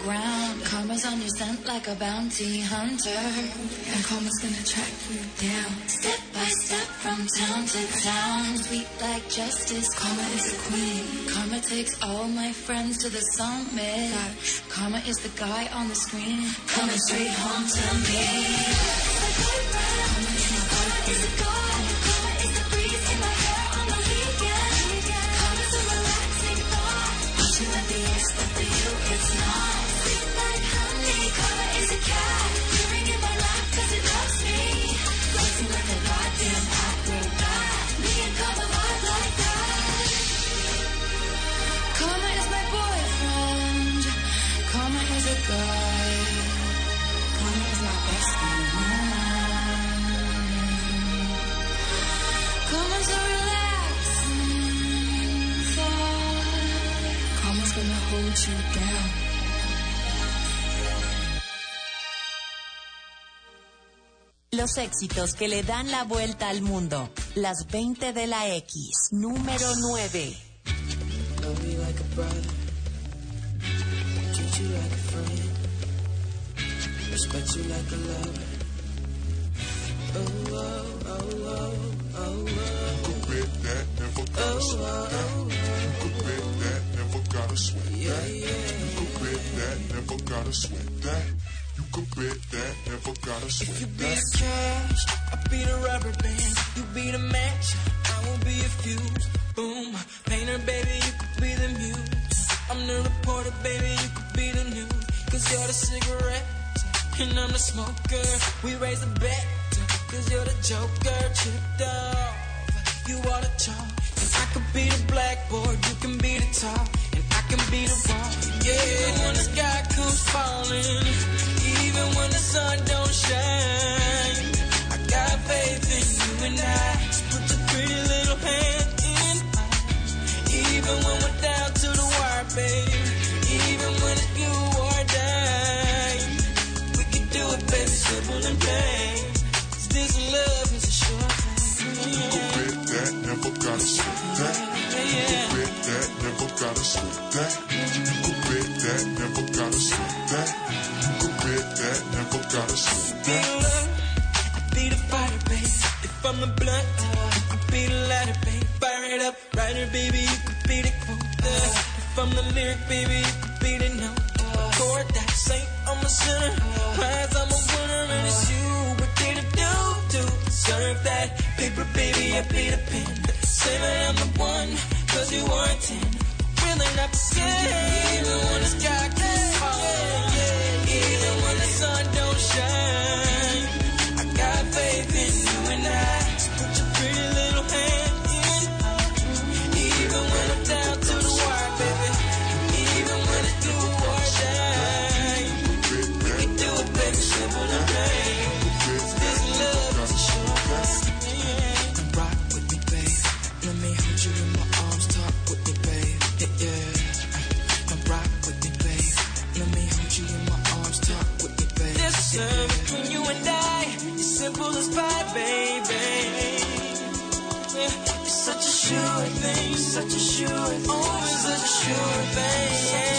Speaker 5: ground. Karma's on your scent like a bounty hunter. And karma's gonna track you down. Step by step from town to town. Sweet like justice, karma is the queen. Karma takes all my friends to the summit. Karma is the guy on the screen, coming straight home to me. Karma is the God. Karma is the breeze in my hair on the weekend. Karma's a relaxing thought. Watching the beat slip for you, it's not. Sweet like honey. Karma is a cat. Peering in my lap cause it loves me. Flirting like a goddamn acrobat. Me and karma vibe like that. Karma is my boyfriend. Karma is a guy. Karma is my best friend. Karma's a relaxing thought. Karma's gonna hold you down.
Speaker 1: Los éxitos que le dan la vuelta al mundo. Las 20 de la X. Número 9.
Speaker 3: Love you like a brother, treat you like a friend, respect you like a lover. Oh, oh, oh, oh, oh, oh.
Speaker 7: You could bet that, never gotta sweat that. You could bet that, never gotta sweat that. You could bet that, never gotta sweat that. You could bet that, never gotta sweat
Speaker 3: If you be
Speaker 7: that.
Speaker 3: the cash, I'll be the rubber band. You be the match, I will be a fuse. Boom, painter, baby, you could be the muse. I'm the reporter, baby, you could be the news. Cause you're the cigarette, and I'm the smoker. We raise a bet, cause you're the joker. Chipped off, you are the chalk. And I could be the blackboard, you can be the top. And I can be the wall. Yeah, when the sky comes falling, even when the sun don't shine, I got faith in you and I. Just put your pretty little hand in mine. Even when we're down to the wire, babe. Even when it's you or die, we can do it, baby, simple and plain. 'Cause this love is a sure thing.
Speaker 7: You could bet that, never gotta sweat that. You could bet that, never gotta sweat that. You could bet that, never gotta sweat that. You could bet that, never gotta sweat
Speaker 3: Be
Speaker 7: that.
Speaker 3: the love, I be the fighter, babe. If I'm the blunt, you could be the lighter, babe. Fire it up, writer, baby, you could be the quote. If I'm the lyric, baby, you could be the note. Chord that saint, I'm a sinner. Prize, I'm a winner, and it's you. What did I do to deserve that? Paper, baby, I be the pen. Say that I'm the one, cause you are a 10. Really not the same. Even when the sky keeps falling, even when the sun don't shine, I got faith in you and I. Just put your pretty little hand in mine. Even when I'm down to the wire, baby. Even when it's do or die, we can do it, baby, simple and plain. 'Cause this love is a sure thing. Rock with me, babe. Let me hold you in my arms, talk with me, babe. Yeah, yeah. Rock with me, babe. Let me hold you in my arms, talk with me, babe. This love between you and I is simple as pie, baby. It's such a sure thing, such a sure thing. Oh, it's such a sure thing.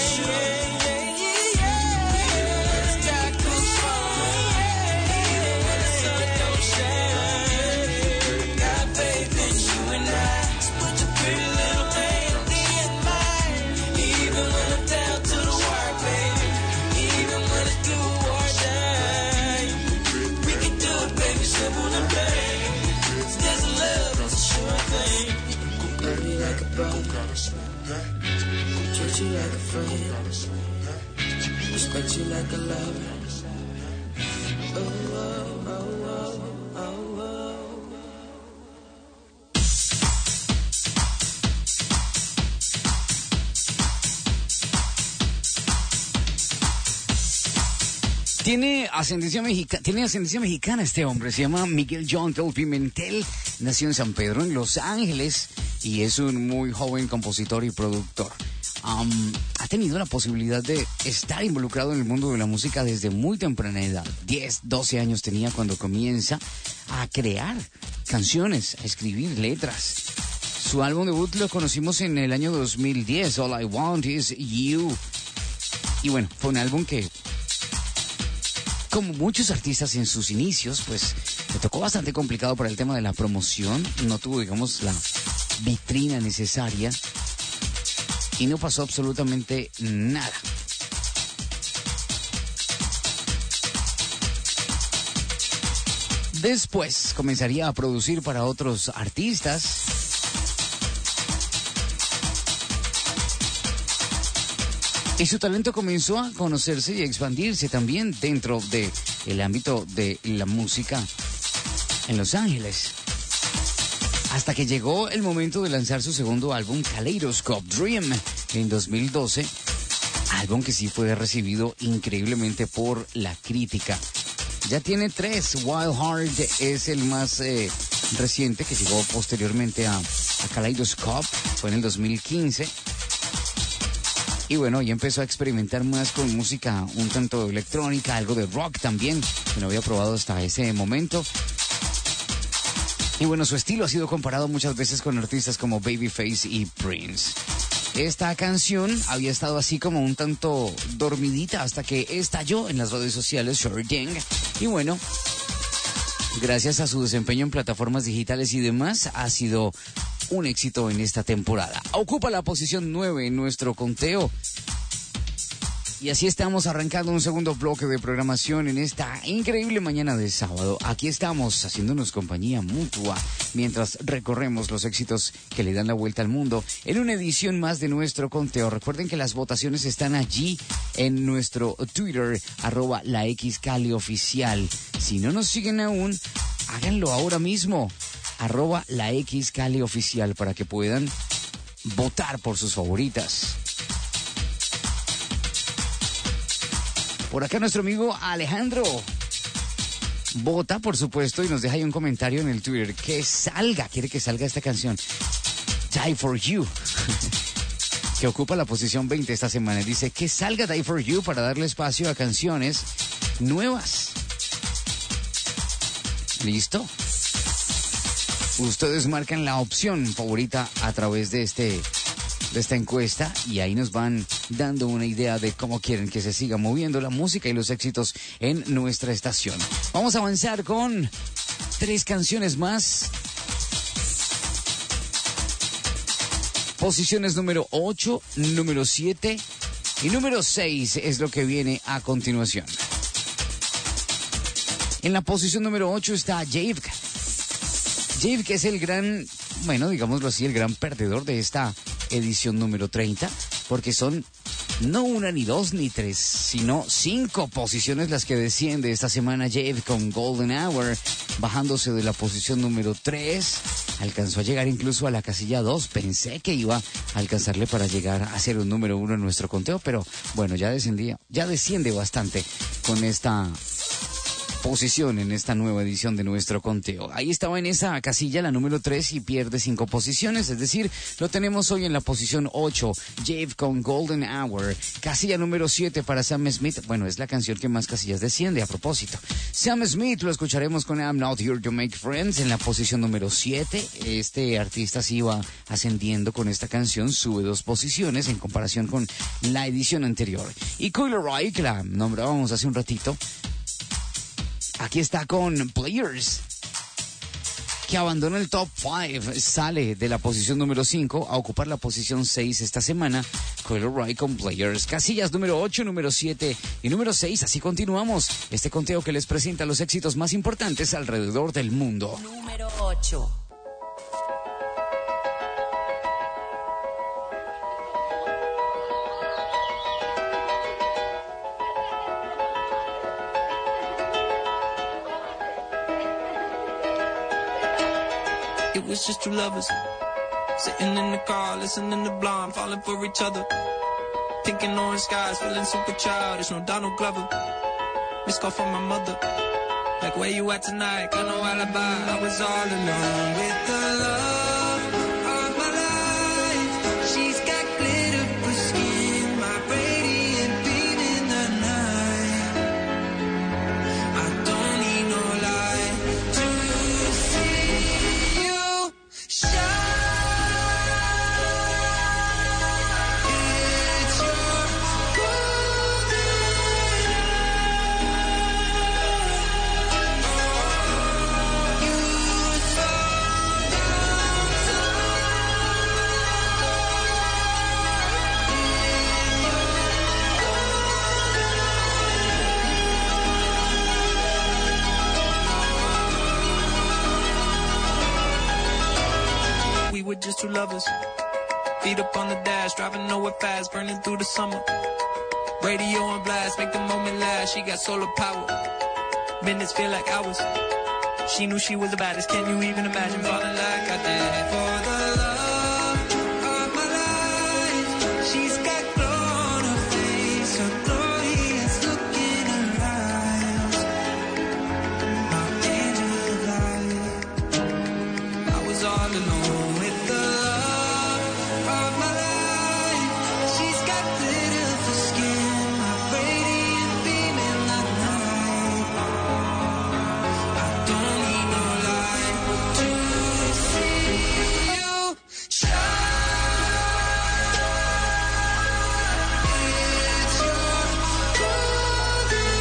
Speaker 3: The sky comes falling, even when the sun don't shine. Got faith in you and I. Just put your pretty little hand in mine. Even when I'm down to the wire, baby. Even when it's do or die, we can do it, baby, simple and plain. 'Cause this love is a sure thing. Love you like a brother, treat you like a friend, respect you like a lover. Oh, oh, oh, oh, oh, oh.
Speaker 2: Tiene ascendencia mexicana este hombre, se llama Miguel John Pimentel, nació en San Pedro, en Los Ángeles, y es un muy joven compositor y productor. Ha tenido la posibilidad de estar involucrado en el mundo de la música desde muy temprana edad. 10, 12 años tenía cuando comienza a crear canciones, a escribir letras. Su álbum debut lo conocimos en el año 2010, All I Want Is You. Y bueno, fue un álbum que, como muchos artistas en sus inicios, pues le tocó bastante complicado por el tema de la promoción. No tuvo, digamos, la vitrina necesaria y no pasó absolutamente nada. Después comenzaría a producir para otros artistas. Y su talento comenzó a conocerse y a expandirse también dentro del ámbito de la música en Los Ángeles. Hasta que llegó el momento de lanzar su segundo álbum, Kaleidoscope Dream, en 2012. Álbum que sí fue recibido increíblemente por la crítica. Ya tiene 3. Wild Heart es el más reciente, que llegó posteriormente a Kaleidoscope. Fue en el 2015. Y bueno, ya empezó a experimentar más con música un tanto electrónica, algo de rock también, que no había probado hasta ese momento. Y bueno, su estilo ha sido comparado muchas veces con artistas como Babyface y Prince. Esta canción había estado así como un tanto dormidita hasta que estalló en las redes sociales, Sure Thing. Y bueno, gracias a su desempeño en plataformas digitales y demás, ha sido un éxito en esta temporada. Ocupa la posición 9 en nuestro conteo. Y así estamos arrancando un segundo bloque de programación en esta increíble mañana de sábado. Aquí estamos haciéndonos compañía mutua mientras recorremos los éxitos que le dan la vuelta al mundo en una edición más de nuestro conteo. Recuerden que las votaciones están allí en nuestro Twitter, @laxcalioficial. Si no nos siguen aún, háganlo ahora mismo. @laxcalioficial para que puedan votar por sus favoritas. Por acá nuestro amigo Alejandro vota, por supuesto, y nos deja ahí un comentario en el Twitter. Que salga, quiere que salga esta canción, Die For You, que ocupa la posición 20 esta semana. Dice que salga Die For You para darle espacio a canciones nuevas. ¿Listo? Ustedes marcan la opción favorita a través de esta encuesta y ahí nos van dando una idea de cómo quieren que se siga moviendo la música y los éxitos en nuestra estación. Vamos a avanzar con 3 canciones más. Posiciones número 8, número 7 y número 6 es lo que viene a continuación. En la posición número 8 está Jave, que es el gran, bueno, digámoslo así, el gran perdedor de esta edición número 30, porque son no 1 ni 2 ni 3, sino 5 posiciones las que desciende esta semana Jave con Golden Hour, bajándose de la posición número 3, alcanzó a llegar incluso a la casilla 2, pensé que iba a alcanzarle para llegar a ser un número 1 en nuestro conteo, pero bueno, ya desciende bastante con esta posición en esta nueva edición de nuestro conteo. Ahí estaba en esa casilla la número 3 y pierde 5 posiciones, es decir, lo tenemos hoy en la posición 8, Jave con Golden Hour. Casilla número 7 para Sam Smith, bueno, es la canción que más casillas desciende a propósito. Sam Smith lo escucharemos con I'm Not Here to Make Friends en la posición número 7. Este artista sí va ascendiendo con esta canción, sube 2 posiciones en comparación con la edición anterior. Y Coi Leray, que la nombrábamos hace un ratito, aquí está con Players, que abandona el top 5, sale de la posición número 5 a ocupar la posición 6 esta semana. Coi Leray con Players. Casillas número 8, número 7 y número 6. Así continuamos este conteo que les presenta los éxitos más importantes alrededor del mundo.
Speaker 1: Número 8.
Speaker 3: It was just 2 lovers sitting in the car, listening to Blonde, falling for each other. Pink and orange skies, feeling super childish. No Donald Glover. Missed call from my mother. Like, where you at tonight? Got no alibi. I was all alone with the love of my life. She's got glitter for skin, my radiant beam in the night. I don't need no light to see you shine. It's your
Speaker 8: lovers. Feet up on the dash, driving nowhere fast, burning through the summer. Radio on blast, make the moment last. She got solar power. Minutes feel like hours. She knew she was the baddest. Can you even imagine falling like I did? For the love of my life, she's got glow on her face, a glorious look in her eyes. My angel of light. I was all alone with the love of my life. She's got glitter for skin, my radiant beaming like night. I don't need no light to see you shine. It's your golden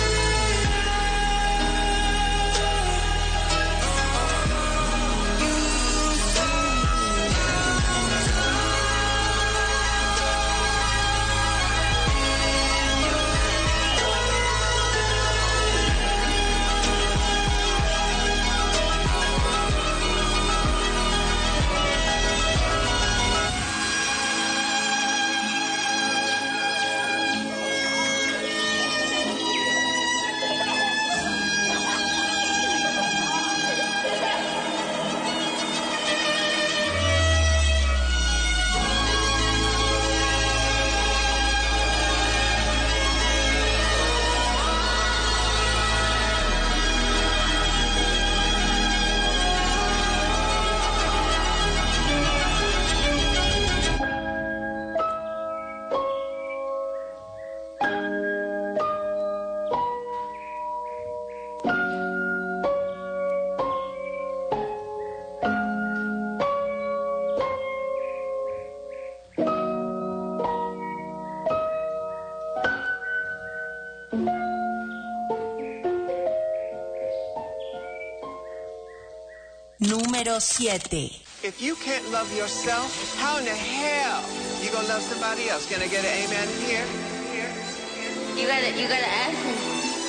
Speaker 1: Número 7.
Speaker 9: If you can't love yourself, how in the hell you gonna love somebody else? Can I get an amen here?
Speaker 10: You gotta ask me.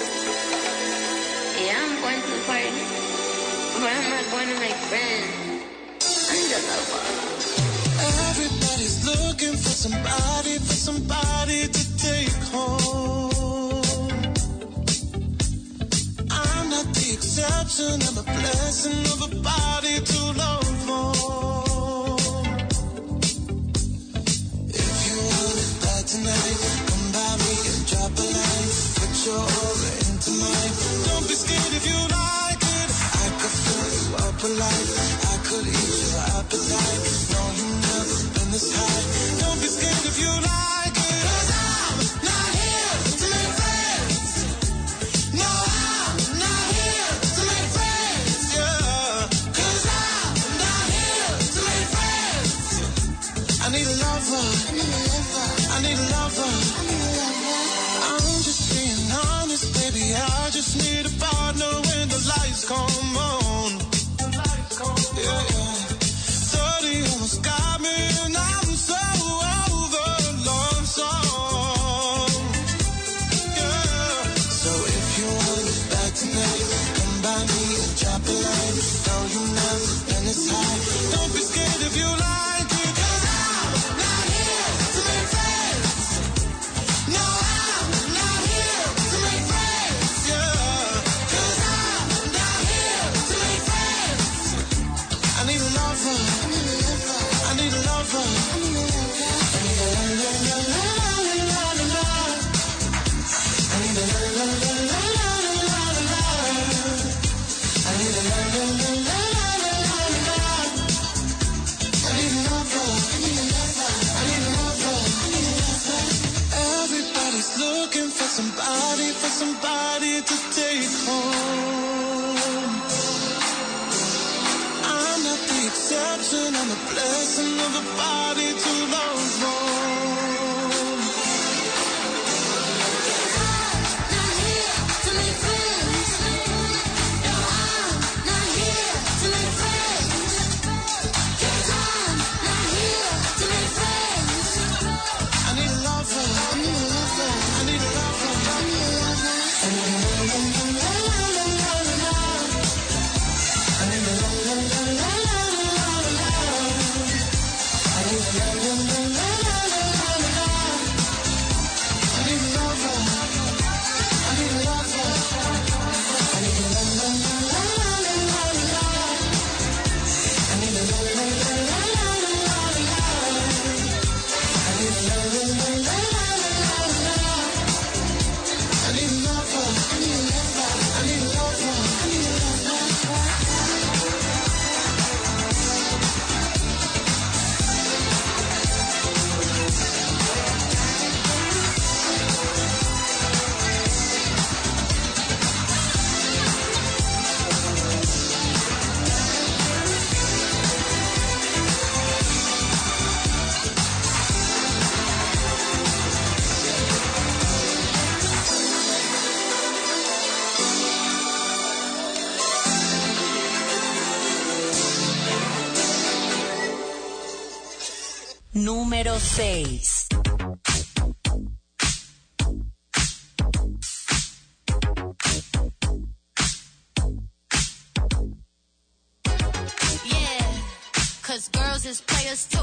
Speaker 10: Yeah, I'm going to the party, but I'm not going to make friends. I'm just a lover.
Speaker 3: Everybody's looking for somebody to take home. I'm not the exception, I'm a blessing of a body to love for. If you want it bad tonight, come by me and drop a line. Put your aura into mine. Don't be scared if you like it. I could fill you up alive. I could eat your appetite. No, you've never been this high. Don't be scared if you like it. 'Cause I'm not here to make friends. No, I'm not here to make friends. Yeah. 'Cause I'm not here to make friends. I need a lover. I need a lover. I'm just being honest, baby. I just need a partner when the lights come on. Yeah, yeah. 30 almost got me, and I'm so over love song. Yeah. So if you want it bad tonight, come by me and drop a line. No, you've never been this high. Don't be scared if you like it. 'Cause I'm not here to make friends. No, I'm not here to make friends. Yeah. 'Cause I'm not here to make friends. I need a lover. I need a lover. I need a la la la la la la la. I need a la la la la la la la la. I need a la la la la la la la la. I need a lover. I need a lover. I need a lover. I need a lover. Everybody's looking for somebody to take home. I'm not the exception, I'm a blessing of a body to love for.
Speaker 10: Not here to make friends. No, I'm not here to make friends. 'Cause I'm not here to make friends.
Speaker 3: I need a lover. I need a lover. I need a lover. I need a lover. I need a la la la la la la la. I need a la la la la la la la la. I
Speaker 1: Número 6.
Speaker 6: Cause girls is players too.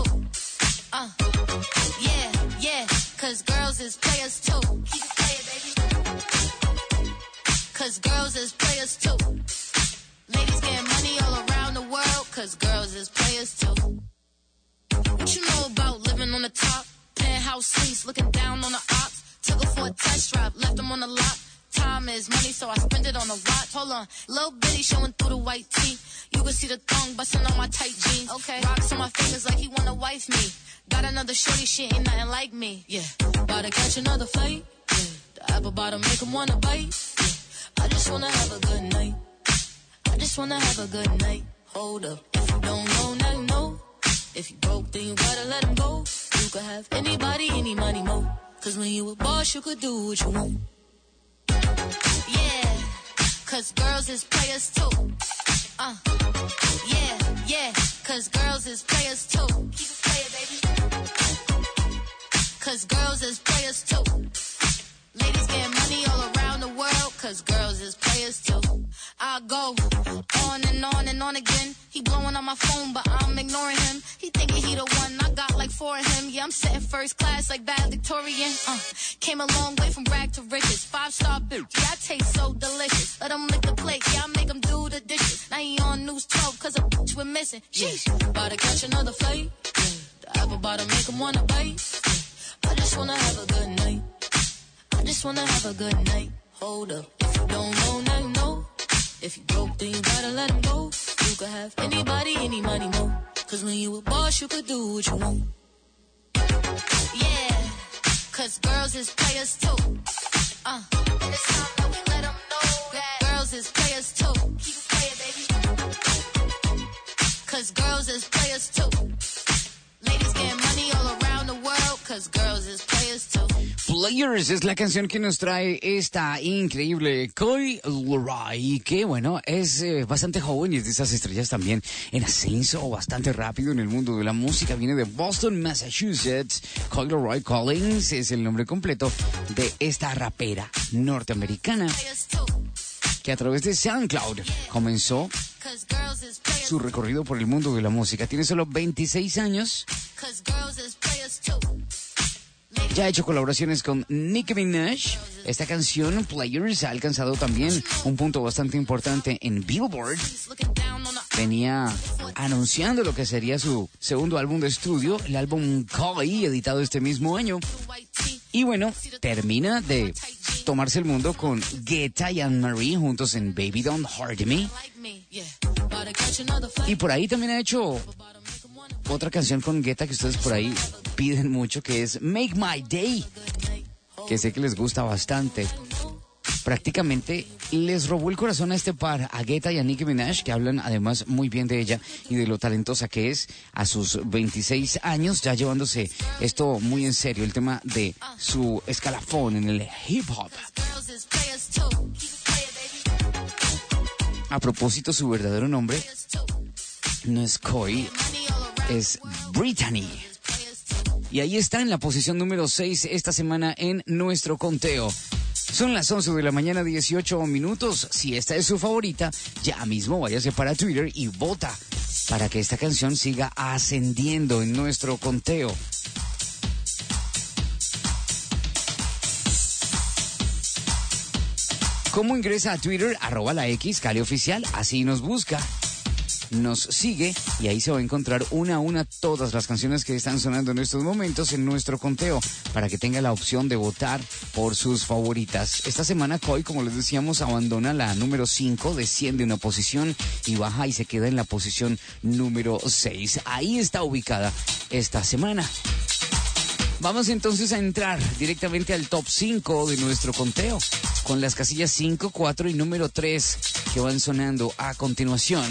Speaker 6: Yeah, cause girls is players too. Keep it playing, baby. Cause girls is players too. Ladies getting money all around the world, cause girls is players too. What you know about living on the top? Penthouse suites, looking down on the ops. Took her for a test drive, left them on the lot. Time is money, so I spend it on a watch. Hold on, little bitty showing through the white tee. You can see the thong busting on my tight jeans. Okay, rocks on my fingers like he wanna wife me. Got another shorty, she ain't nothing like me. Yeah, about to catch another flight. Yeah, the apple bottom make him wanna bite. Yeah, I just wanna have a good night. I just wanna have a good night. Hold up, if you don't know, now you know. If you broke, then you gotta let him go. You could have anybody, any money, mo. Cause when you a boss, you could do what you want. Yeah, cause girls is players too. Yeah, cause girls is players too. Keep it playing, baby. Cause girls is players too. Ladies getting money all around the world, cause girls is players too. I go on and on and on again. He blowing on my phone, but I'm ignoring him. He thinking he the one, I got like 4 of him. Yeah, I'm sitting first class like bad Victorian. Came a long way from rag to riches. 5-star bitch, yeah, I taste so delicious. Let him lick the plate, yeah, I make him do the dishes. Now he on News 12, cause a bitch we're missing. Sheesh, about to catch another flight. The apple bottom make him wanna bite. I just wanna have a good night. I just wanna have a good night. Hold up, if you don't know, now you know. If you broke, then you gotta let him go. You could have anybody, any money, mo. Cause when you a boss, you could do what you want. Yeah, cause girls is players too. And it's time that we let them know that girls is players too. Keep it playing, baby. Cause girls is players too. Ladies getting money all around the world, cause girls is players too.
Speaker 2: Players es la canción que nos trae esta increíble Coi Leray, que bueno, es bastante joven y es de esas estrellas también en ascenso bastante rápido en el mundo de la música. Viene de Boston, Massachusetts. Coi Leray Collins es el nombre completo de esta rapera norteamericana que a través de SoundCloud comenzó su recorrido por el mundo de la música. Tiene solo 26 años. Ya ha hecho colaboraciones con Nicki Minaj. Esta canción, Players, ha alcanzado también un punto bastante importante en Billboard. Venía anunciando lo que sería su segundo álbum de estudio, el álbum Coi, editado este mismo año. Y bueno, termina de tomarse el mundo con Guetta y Anne-Marie juntos en Baby Don't Hurt Me. Y por ahí también ha hecho otra canción con Guetta que ustedes por ahí piden mucho, que es Make My Day, que sé que les gusta bastante. Prácticamente les robó el corazón a este par, a Guetta y a Nicki Minaj, que hablan además muy bien de ella y de lo talentosa que es a sus 26 años, ya llevándose esto muy en serio, el tema de su escalafón en el hip hop. A propósito, su verdadero nombre no es Coi, es Brittany. Y ahí está en la posición número 6 esta semana en nuestro conteo. Son las 11 de la mañana, 18 minutos. Si esta es su favorita, ya mismo váyase para Twitter y vota para que esta canción siga ascendiendo en nuestro conteo. ¿Cómo ingresa a Twitter? @la X, Cali Oficial, así nos busca. Nos sigue y ahí se va a encontrar una a una todas las canciones que están sonando en estos momentos en nuestro conteo para que tenga la opción de votar por sus favoritas. Esta semana Koi, como les decíamos, abandona la número 5, desciende una posición y baja y se queda en la posición número 6. Ahí está ubicada esta semana. Vamos entonces a entrar directamente al top 5 de nuestro conteo con las casillas 5, 4 y número 3 que van sonando a continuación.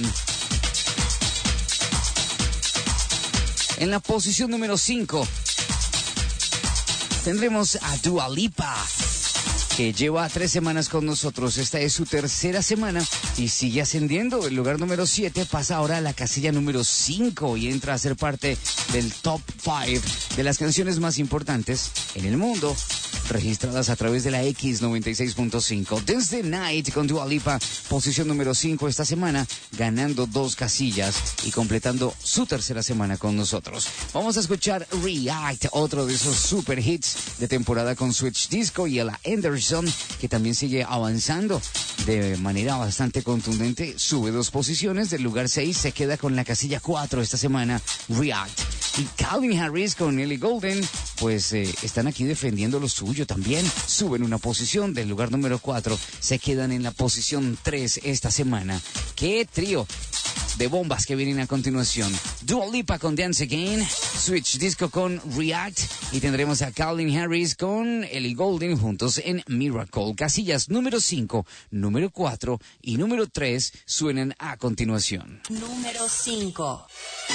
Speaker 2: En la posición número 5 tendremos a Dua Lipa, que lleva 3 semanas con nosotros. Esta es su tercera semana y sigue ascendiendo. El lugar número 7 pasa ahora a la casilla número 5 y entra a ser parte del top 5 de las canciones más importantes en el mundo, registradas a través de la X96.5. Dance the Night con Dua Lipa, posición número 5 esta semana, ganando 2 casillas y completando su tercera semana con nosotros. Vamos a escuchar React, otro de esos super hits de temporada con Switch Disco, y Ella Anderson, que también sigue avanzando de manera bastante contundente, sube 2 posiciones, del lugar 6 se queda con la casilla 4 esta semana, React. Y Calvin Harris con Ellie Goulding, pues están aquí defendiendo lo suyo también. Suben una posición del lugar número 4, se quedan en la posición 3 esta semana. ¡Qué trío de bombas que vienen a continuación! Dua Lipa con Dance Again, Switch Disco con React, y tendremos a Calvin Harris con Ellie Goulding juntos en Miracle. Casillas número 5, número 4 y número 3 suenan a continuación.
Speaker 1: Número 5.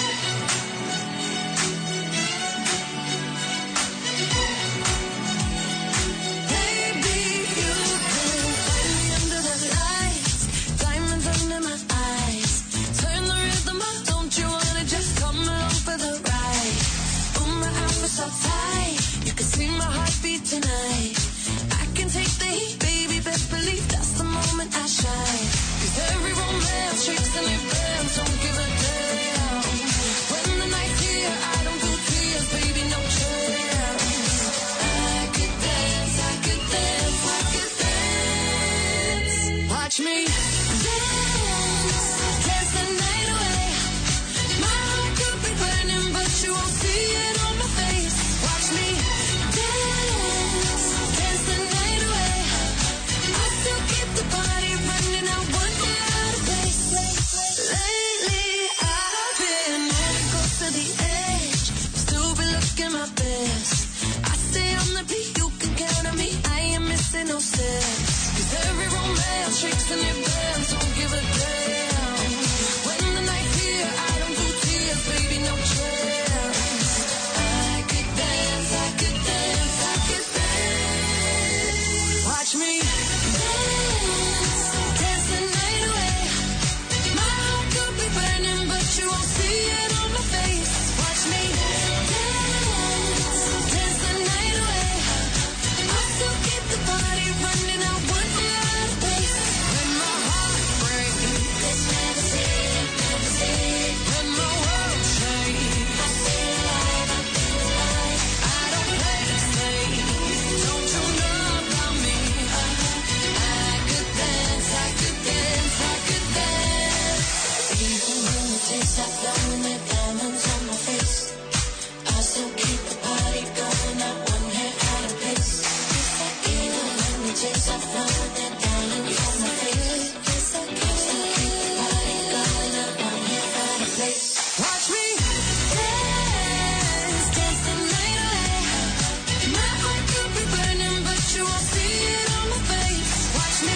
Speaker 6: Tonight, I can take the heat, baby, best believe that's the moment I shine. 'Cause every romance shakes and it bends, don't give a damn. When the night's here, I don't do tears, baby, no chance. I could dance, I could dance, I could dance. Watch me dance, dance the night away. My heart could be burning, but you won't see it on my face. Watch me no sense. 'Cause every romance shakes and it bends, don't give a damn. When the night's here, I don't do tears, baby, no chance. I could dance, I could dance, I could dance. Watch me dance, dance the night away. My heart could be burning, but you won't see it on my face. Watch me dance, dance the night away. I'll still keep the party running, I wouldn't be out of place. When my heart breaks, let's never see it, never see it. When my world changes, I feel alive, I feel alive. I don't play it safe, don't you know about me? I could dance, I could dance, I could dance. Even when the days are flowing, the diamonds on my face, I still keep the party going, I wouldn't get out of place. Even when the days are flowing, the diamonds on my face, I still keep the party going, I wouldn't get out of place. Watch me dance, dance the night away. My heart could be burning, but you won't see it on my face. Watch me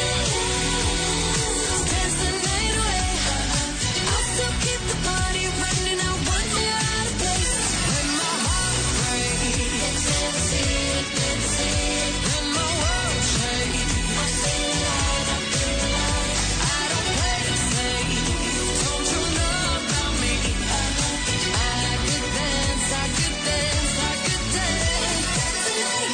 Speaker 6: dance, dance the night away. I'll still keep the party running, I wouldn't be out of place. When my heart breaks, let's never see it, never see it. When my world changes, I feel alive, I feel alive. I don't play it safe, don't you know about me? I could dance, I could dance, I could dance.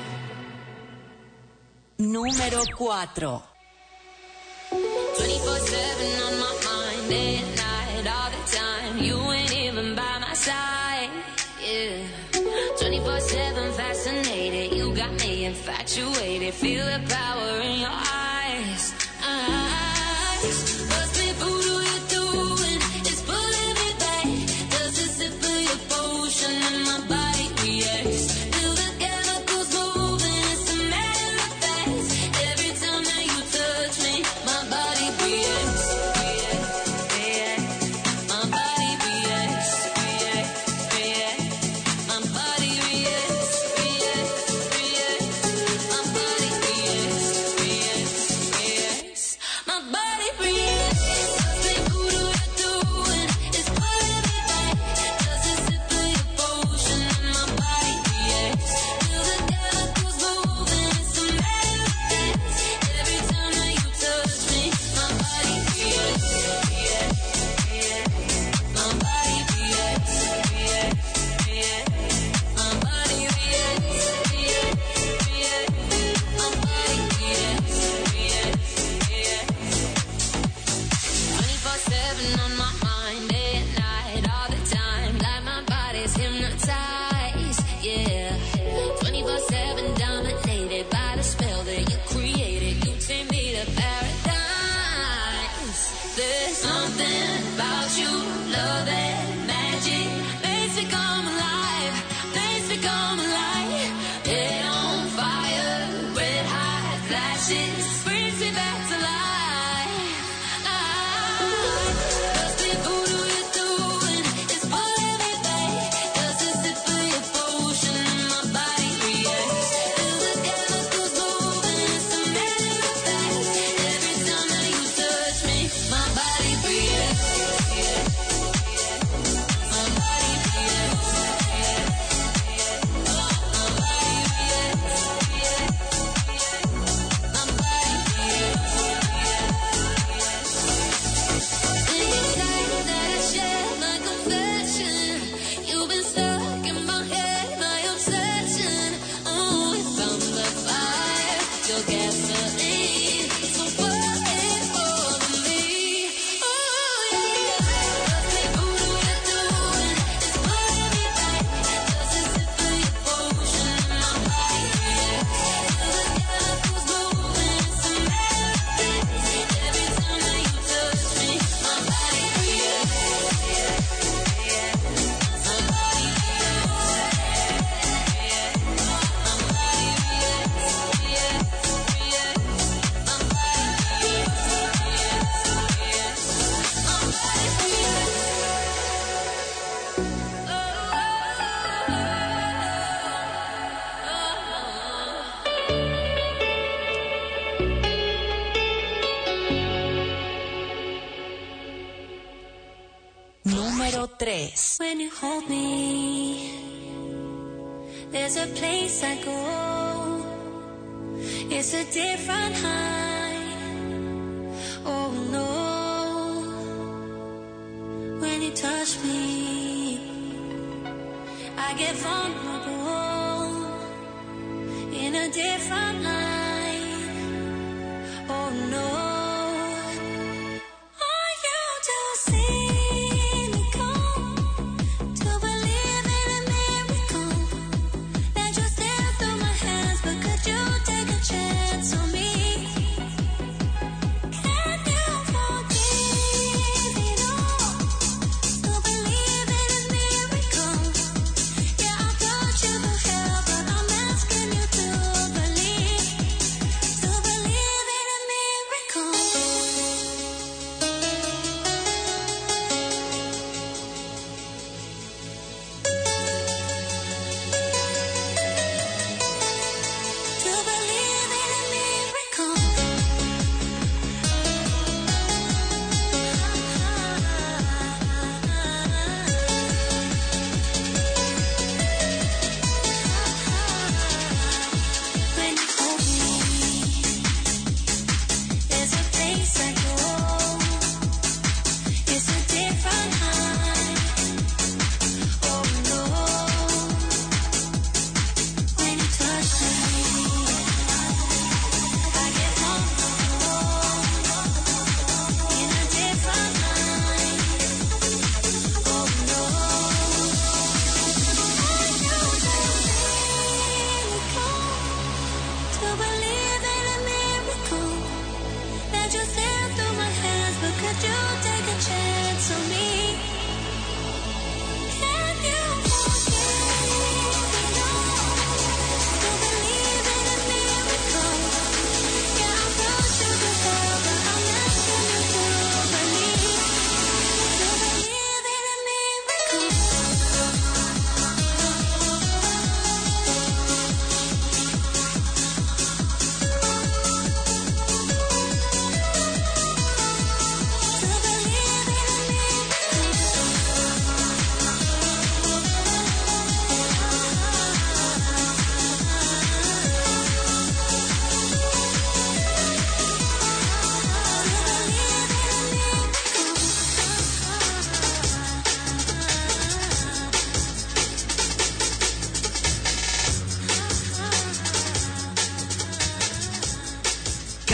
Speaker 1: Número 4.
Speaker 6: 24/7 on my mind, day and night. night, all the time. You ain't even by my side. Yeah. 24/7 fascinated. You got me infatuated. Feel the power in your eyes. Must be voodoo you're doing. It's pulling me back. Does it sip of your potion and my body reacts? Feel the chemicals moving. It's a matter of fact. Every time that you touch me, my body reacts. My body reacts. My body reacts. My body reacts. My body reacts. Something voodoo you're doing. It's pulling me back. Does it sip of your potion and my body reacts? Feel the chemicals moving. It's a matter of fact. Every time that you touch me, my body reacts. My body reacts. My body reacts. My body reacts. 24/7 on my mind, day and night, all the time. Like my body's hypnotized, yeah. 24/7 dominated by the spell that you created. You take me to paradise. There's something about you, love and magic. Makes me come alive, makes me come alive. Head on fire, red hot flashes, brings me back to life. Must be voodoo you're doing. It's pulling me back. Does it sip of your potion and my body reacts? Feel the chemicals moving. It's a matter of fact. Every time that you touch me, my body reacts. My body reacts. My body reacts. My body reacts. Anytime that I share my confession, you've been stuck in my head, my obsession. Oh, we found the fire, your gasoline. So what is more than me? Oh yeah, must be voodoo you're doing. It's pulling me back. Does it sip of your potion and my body reacts? Feel the chemicals moving. It's a matter of fact. Every time that you touch me, my body reacts. My body
Speaker 1: Número 3.
Speaker 10: When you hold me, there's a place I go. It's a different high. Oh no. When you touch me, I get vulnerable in a different light. Oh no. Are you to see me come to believe in a miracle that you step through my hands? But could you take a chance on me? Can you forgive it all to believe in a miracle? Yeah, I'll touch you for help, but I'm asking you to believe in a miracle.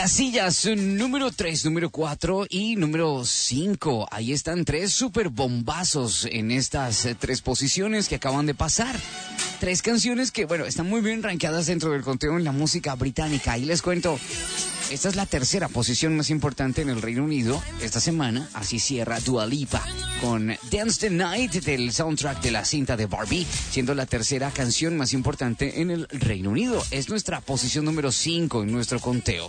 Speaker 2: Casillas número 3, número 4 y número 5. Ahí están 3 super bombazos en estas 3 posiciones que acaban de pasar. 3 canciones que, bueno, están muy bien rankeadas dentro del conteo en la música británica. Y les cuento, esta es la tercera posición más importante en el Reino Unido esta semana. Así cierra Dua Lipa con Dance the Night del soundtrack de la cinta de Barbie, siendo la tercera canción más importante en el Reino Unido. Es nuestra posición número 5 en nuestro conteo.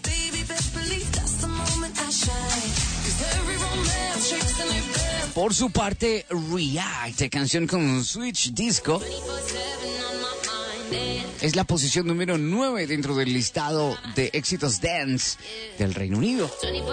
Speaker 2: Por su parte, React, canción con Switch Disco, es la posición número 9 dentro del listado de éxitos dance del Reino Unido.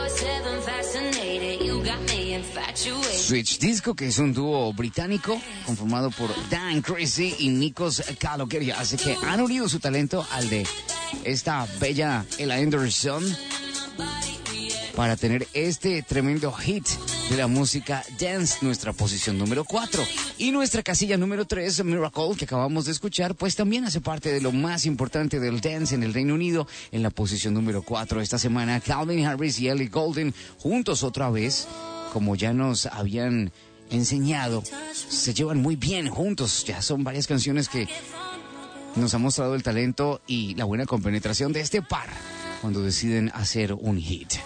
Speaker 2: Switch Disco, que es un dúo británico conformado por Dan Creasy y Nikos Kalogeria, así que han unido su talento al de esta bella Ella Anderson para tener este tremendo hit de la música dance, nuestra posición número 4. Y nuestra casilla número 3, Miracle, que acabamos de escuchar, pues también hace parte de lo más importante del dance en el Reino Unido, en la posición número 4. Esta semana, Calvin Harris y Ellie Goulding juntos otra vez, como ya nos habían enseñado, se llevan muy bien juntos. Ya son varias canciones que nos ha mostrado el talento y la buena compenetración de este par cuando deciden hacer un hit.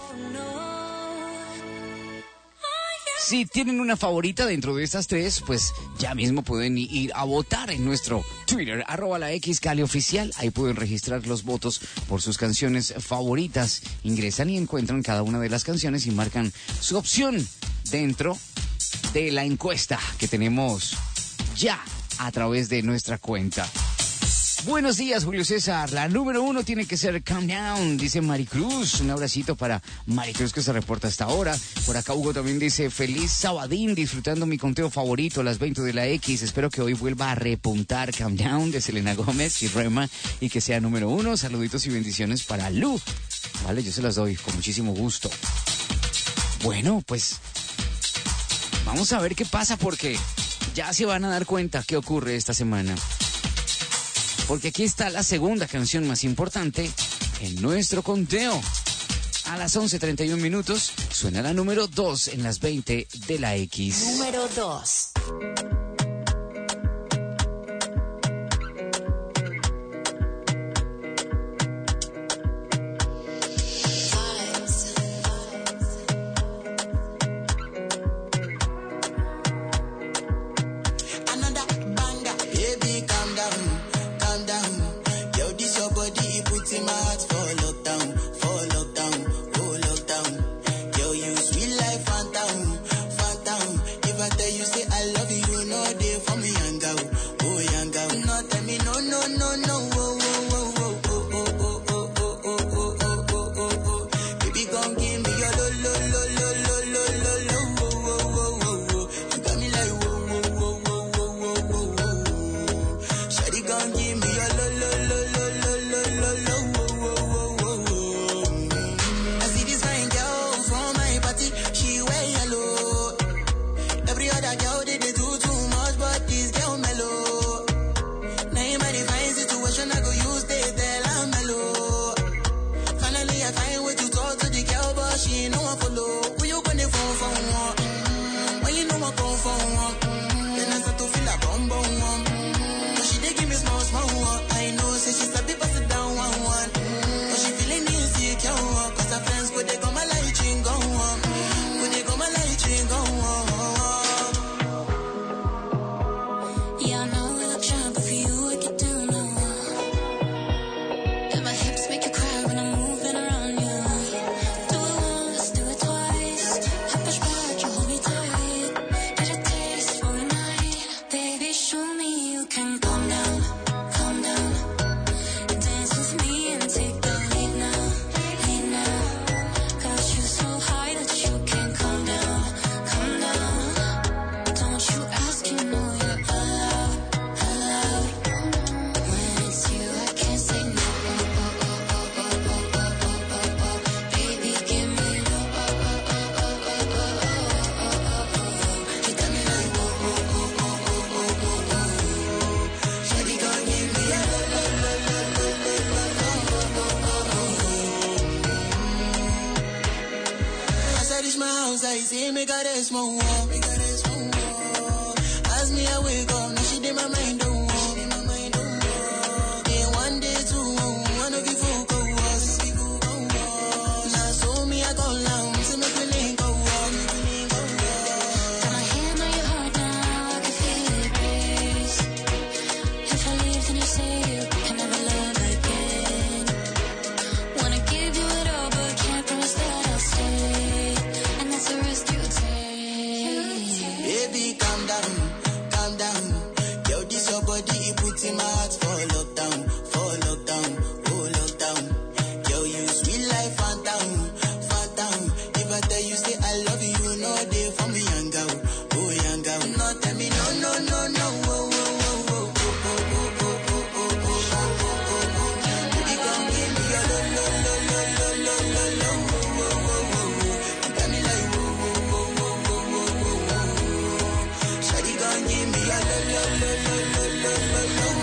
Speaker 2: Si tienen una favorita dentro de estas 3, pues ya mismo pueden ir a votar en nuestro Twitter, @laxcalioficial. Ahí pueden registrar los votos por sus canciones favoritas. Ingresan y encuentran cada una de las canciones y marcan su opción dentro de la encuesta que tenemos ya a través de nuestra cuenta. Buenos días, Julio César. La número 1 tiene que ser Calm Down, dice Maricruz. Un abracito para Maricruz, que se reporta hasta ahora. Por acá Hugo también dice: feliz sabadín, disfrutando mi conteo favorito, las 20 de la X. Espero que hoy vuelva a repuntar Calm Down de Selena Gómez y Rema y que sea número 1. Saluditos y bendiciones para Lu. Vale, yo se las doy con muchísimo gusto. Bueno, pues vamos a ver qué pasa, porque ya se van a dar cuenta qué ocurre esta semana. Porque aquí está la segunda canción más importante en nuestro conteo. A las 11:31 minutos suena la número 2 en las 20 de la X.
Speaker 1: Número 2.
Speaker 10: Baby, show me you can calm down, calm down.
Speaker 3: once I see me got a small wall. As me I wake up, now she did my mind don't walk. Then one day two, one of you fool go was. Now so me I go down, see me feeling go walk.
Speaker 10: Got my hand on your heart now, I can feel it race. If I leave, then you say you can never love again. Wanna give you it all, but can't promise that I'll stay. And that's the risk you take.
Speaker 3: Baby, calm down, calm down. Yo, this your body, it puts in my heart for lockdown, oh lockdown. Yo, you sweet life, phantom, phantom. If I tell you say I love you, you know they for me young girl, oh young girl. No, tell me no, no, no, no, oh, oh, oh, oh, oh, oh, oh, oh, oh, oh, oh. Baby, come give me your lo, lo, lo, lo, lo, lo, lo, lo, oh, oh, oh, oh. You got me like oh, oh, oh, oh, oh, oh, oh, oh. Shawty, come give me your lo, lo, lo, lo, lo, lo, lo, lo, oh, oh, oh, oh.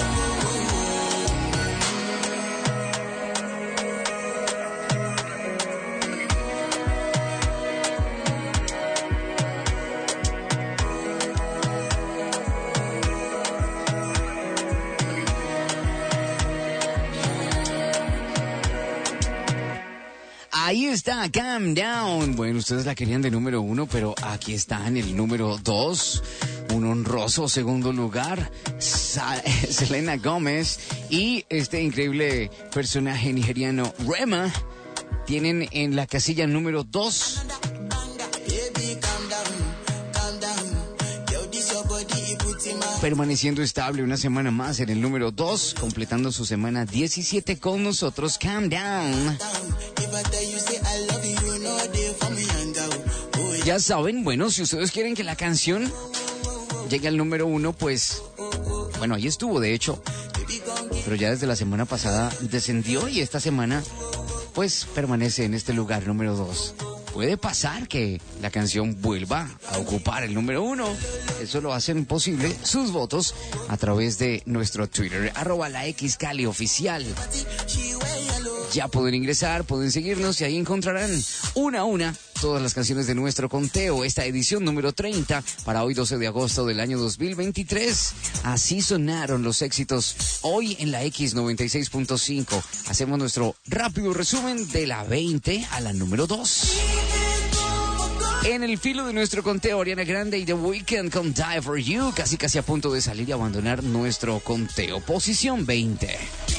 Speaker 2: Ahí está, Calm Down. Bueno, ustedes la querían de número 1, pero aquí está en el número 2. Un honroso segundo lugar, Selena Gómez y este increíble personaje nigeriano, Rema, tienen en la casilla número 2.
Speaker 3: Baby, calm down. Yo, this your body, it puts in my
Speaker 2: Permaneciendo estable una semana más en el número 2, completando su semana 17 con nosotros, Calm Down.
Speaker 3: If I tell you say I love you, you know they for me young girl, oh yeah.
Speaker 2: Ya saben, bueno, si ustedes quieren que la canción llegue al número 1, pues, bueno, ahí estuvo de hecho, pero ya desde la semana pasada descendió y esta semana, pues, permanece en este lugar número 2. Puede pasar que la canción vuelva a ocupar el número 1. Eso lo hacen posible sus votos a través de nuestro Twitter, @laxcalioficial. Ya pueden ingresar, pueden seguirnos y ahí encontrarán una a una todas las canciones de nuestro conteo. Esta edición número 30 para hoy 12 de agosto del año 2023. Así sonaron los éxitos hoy en la X96.5. Hacemos nuestro rápido resumen de la 20 a la número 2. En el filo de nuestro conteo, Ariana Grande y The Weeknd con Die For You, casi a punto de salir y abandonar nuestro conteo. Posición 20.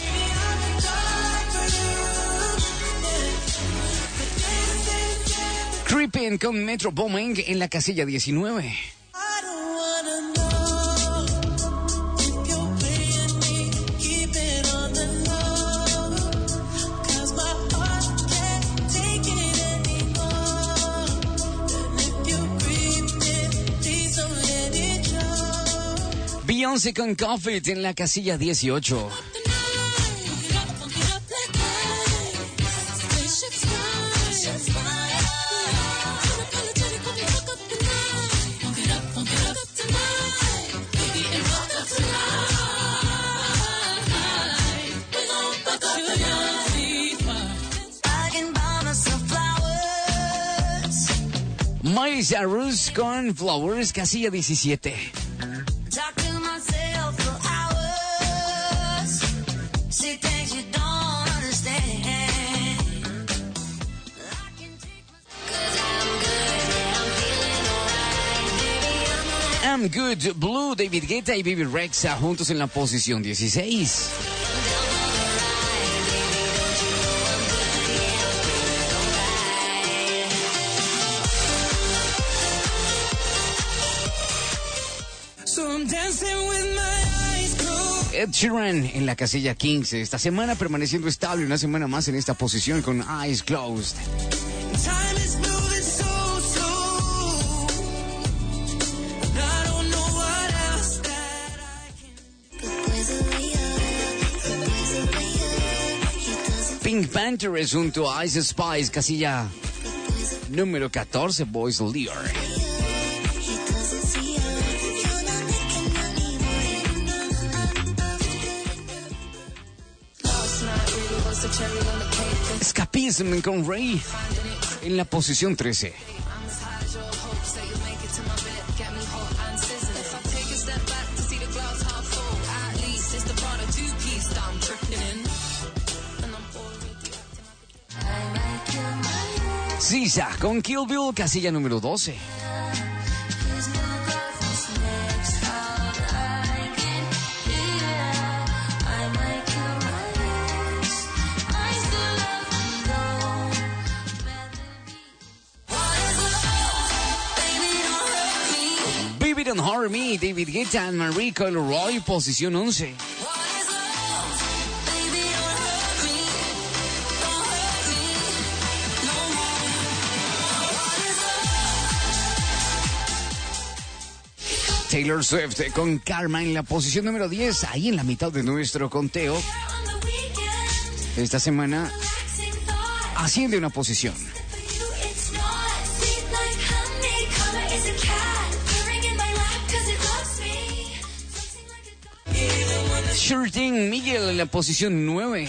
Speaker 2: Creepin' con Metro Boomin en la casilla 19.
Speaker 3: I don't wanna know if you're paying me, keep it on the low. 'Cause my heart can't take it anymore. And if you're creeping, please don't let it show.
Speaker 2: Beyoncé con Coffee It en la casilla 18. Miley Cyrus con Flowers, casilla 17.
Speaker 10: Talk to myself for hours. See things you don't understand. I can take my 'cause I'm good, I'm feeling alright, baby,
Speaker 2: I'm Good, Blue, David Guetta y Baby Rexha juntos en la posición 16.
Speaker 3: So I'm dancing with my eyes closed.
Speaker 2: Ed Sheeran en la casilla 15. Esta semana permaneciendo estable una semana más en esta posición con Eyes Closed.
Speaker 3: Time is moving so slow. And I don't know what else that I can.
Speaker 2: Pink Panther es junto a Ice Spice, casilla número 14, Boys Lear.
Speaker 6: the cherry on the cake.
Speaker 2: Escapism con Ray en la posición 13.
Speaker 6: I'm two-piece that I'm drifting in. And I'm already
Speaker 2: Sisa con Kill Bill, casilla número 12. Baby Don't Hurt Me, David Guetta and Marie Coleroy, posición 11. Taylor Swift con Karma en la posición número 10, ahí en la mitad de nuestro conteo. Esta semana asciende una posición. Sure Thing, Miguel en la posición 9.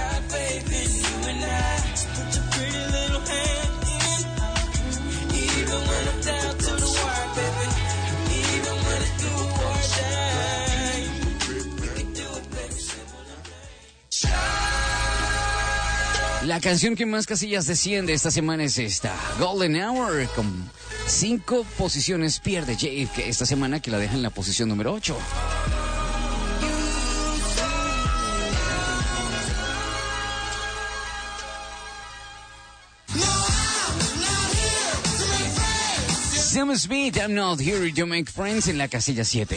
Speaker 2: La canción que más casillas desciende esta semana es esta, Golden Hour, con 5 posiciones pierde Jake esta semana, que la deja en la posición número 8. Sam Smith, I'm Not Here to Make Friends en la casilla 7.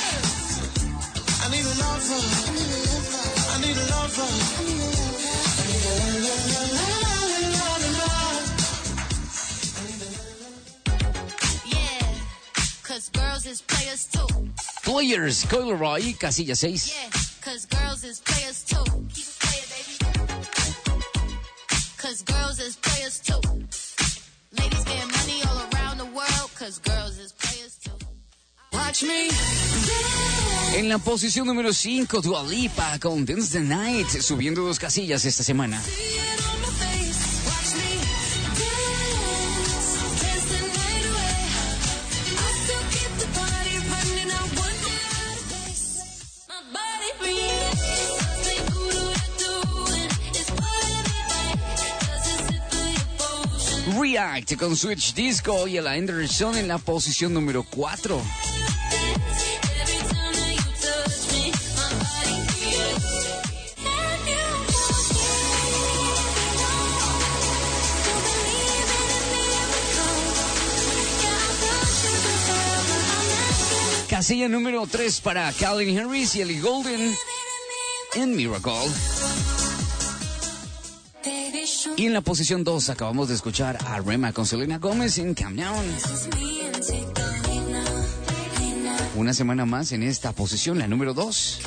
Speaker 2: Players, Coleroy, casilla 6.
Speaker 6: Ladies getting money all around the world, 'cause girls is players too. Watch me.
Speaker 2: En la posición número 5, Dua Lipa con Dance the Night, subiendo 2 casillas esta semana. React con Switch Disco y Ella Anderson en la posición número 4. Casilla número 3 para Calvin Harris y Ellie Goulding en Miracle. Y en la posición 2 acabamos de escuchar a Rema con Selena Gomez en Calm Down. Una semana más en esta posición, la número 2.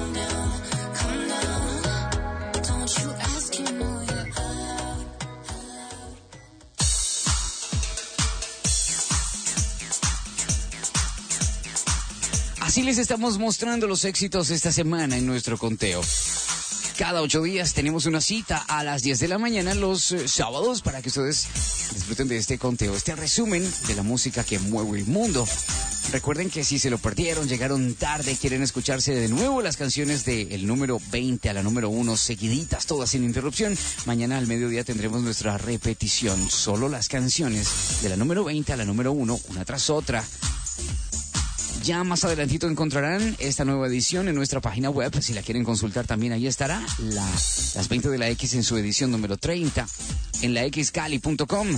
Speaker 2: Así les estamos mostrando los éxitos esta semana en nuestro conteo. Cada 8 días tenemos una cita a las 10 de la mañana los sábados para que ustedes disfruten de este conteo, este resumen de la música que mueve el mundo. Recuerden que si se lo perdieron, llegaron tarde, quieren escucharse de nuevo las canciones del número 20 a la número 1 seguiditas, todas sin interrupción. Mañana al mediodía tendremos nuestra repetición, solo las canciones de la número 20 a la número 1, una tras otra. Ya más adelantito encontrarán esta nueva edición en nuestra página web. Si la quieren consultar también ahí estará. Las 20 de la X en su edición número 30 en la xcali.com.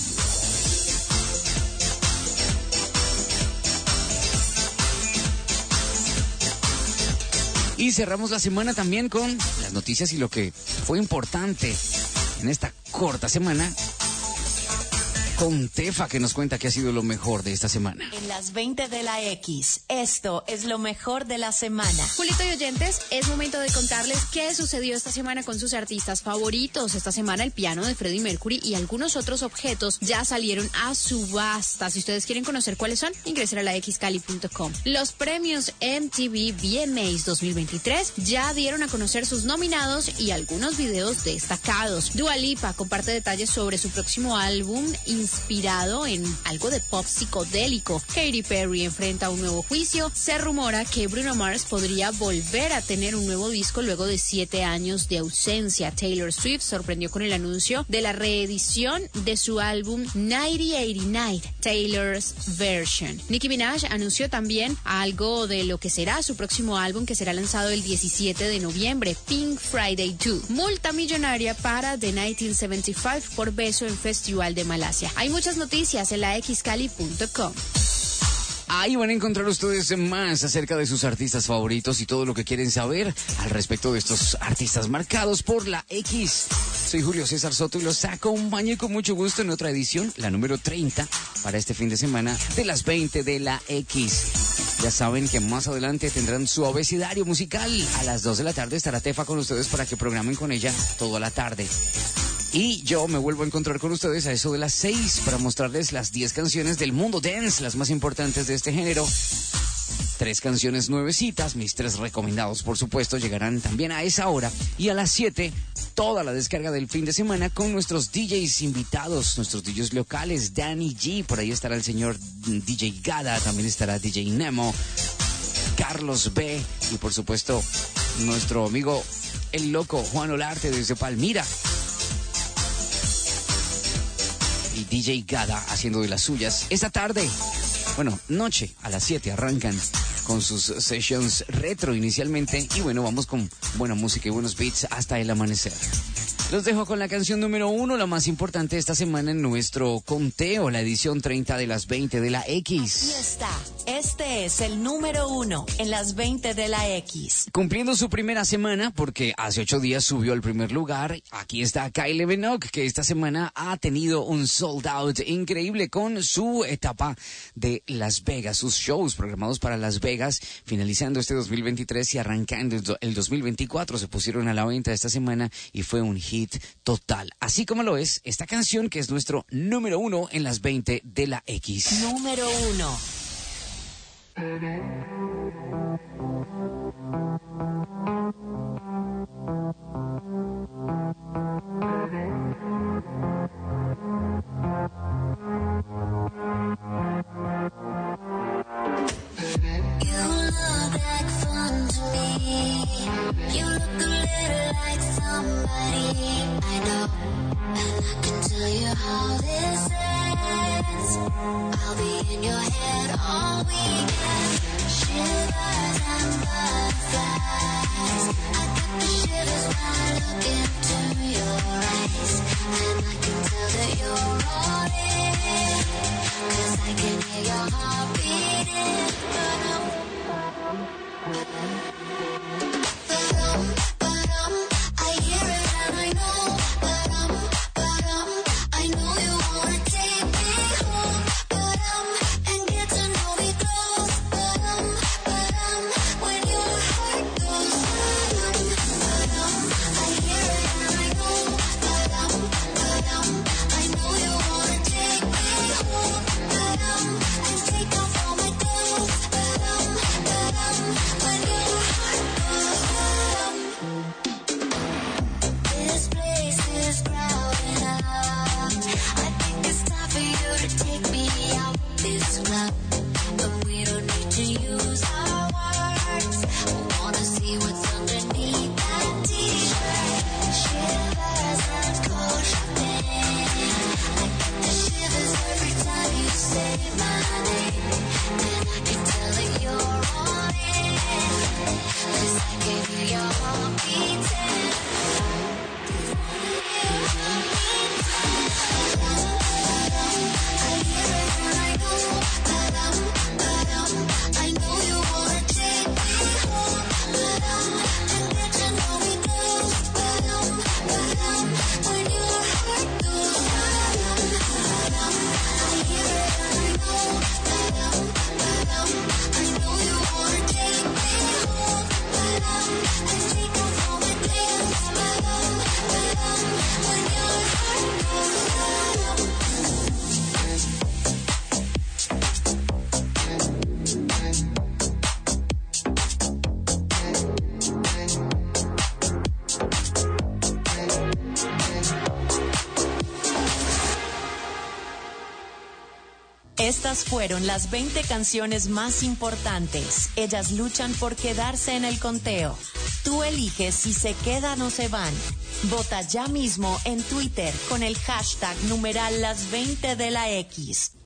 Speaker 2: Y cerramos la semana también con las noticias y lo que fue importante en esta corta semana, con Tefa, que nos cuenta que ha sido lo mejor de esta semana.
Speaker 1: En las 20 de la X, esto es lo mejor de la semana.
Speaker 11: Julito y oyentes, es momento de contarles qué sucedió esta semana con sus artistas favoritos. Esta semana el piano de Freddie Mercury y algunos otros objetos ya salieron a subasta. Si ustedes quieren conocer cuáles son, ingresen a la xcali.com. Los premios MTV VMAs 2023 ya dieron a conocer sus nominados y algunos videos destacados. Dua Lipa comparte detalles sobre su próximo álbum, inspirado en algo de pop psicodélico. Katy Perry enfrenta un nuevo juicio. Se rumora que Bruno Mars podría volver a tener un nuevo disco luego de 7 años de ausencia. Taylor Swift sorprendió con el anuncio de la reedición de su álbum 1989, Taylor's Version. Nicki Minaj anunció también algo de lo que será su próximo álbum, que será lanzado el 17 de noviembre, Pink Friday 2. Multa millonaria para The 1975 por beso en Festival de Malasia. Hay muchas noticias en la xcali.com.
Speaker 2: Ahí van a encontrar ustedes más acerca de sus artistas favoritos y todo lo que quieren saber al respecto de estos artistas marcados por la X. Soy Julio César Soto y los acompaño con mucho gusto en otra edición, la número 30, para este fin de semana de las 20 de la X. Ya saben que más adelante tendrán su abecedario musical. A las 2 de la tarde estará Tefa con ustedes para que programen con ella toda la tarde. Y yo me vuelvo a encontrar con ustedes a eso de las 6 para mostrarles las 10 canciones del mundo dance, las más importantes de este género. 3 canciones nuevecitas, mis 3 recomendados, por supuesto, llegarán también a esa hora. Y a las 7, toda la descarga del fin de semana con nuestros DJs invitados, nuestros DJs locales, Danny G, por ahí estará el señor DJ Gada, también estará DJ Nemo, Carlos B y por supuesto nuestro amigo el loco Juan Olarte desde Palmira. Y DJ Gada haciendo de las suyas. Esta tarde, noche, a las 7 arrancan con sus sessions retro inicialmente. Y bueno, vamos con buena música y buenos beats hasta el amanecer. Los dejo con la canción número 1, la más importante esta semana en nuestro conteo, la edición 30 de las 20 de la X.
Speaker 1: Y está, este es el número 1 en las 20 de la X.
Speaker 2: Cumpliendo su primera semana, porque hace 8 días subió al primer lugar, aquí está Kylie Minogue, que esta semana ha tenido un sold out increíble con su etapa de Las Vegas, sus shows programados para Las Vegas, finalizando este 2023 y arrancando el 2024, se pusieron a la venta esta semana y fue un hit total. Así como lo es esta canción que es nuestro número 1 en las 20 de la X.
Speaker 1: Número 1.
Speaker 10: You look like fun to me. You look a little like somebody I know, and I can tell you how this ends. I'll be in your head all weekend. Shivers and butterflies. I get the shivers when I look into your eyes, and I can tell that you're all in, 'cause I can hear your heart beating. I hear it and I know. I know you wanna take me home. And get to know me close. When your heart goes.
Speaker 1: Estas fueron las 20 canciones más importantes. Ellas luchan por quedarse en el conteo. Tú eliges si se quedan o se van. Vota ya mismo en Twitter con el hashtag numeral las 20 de la X.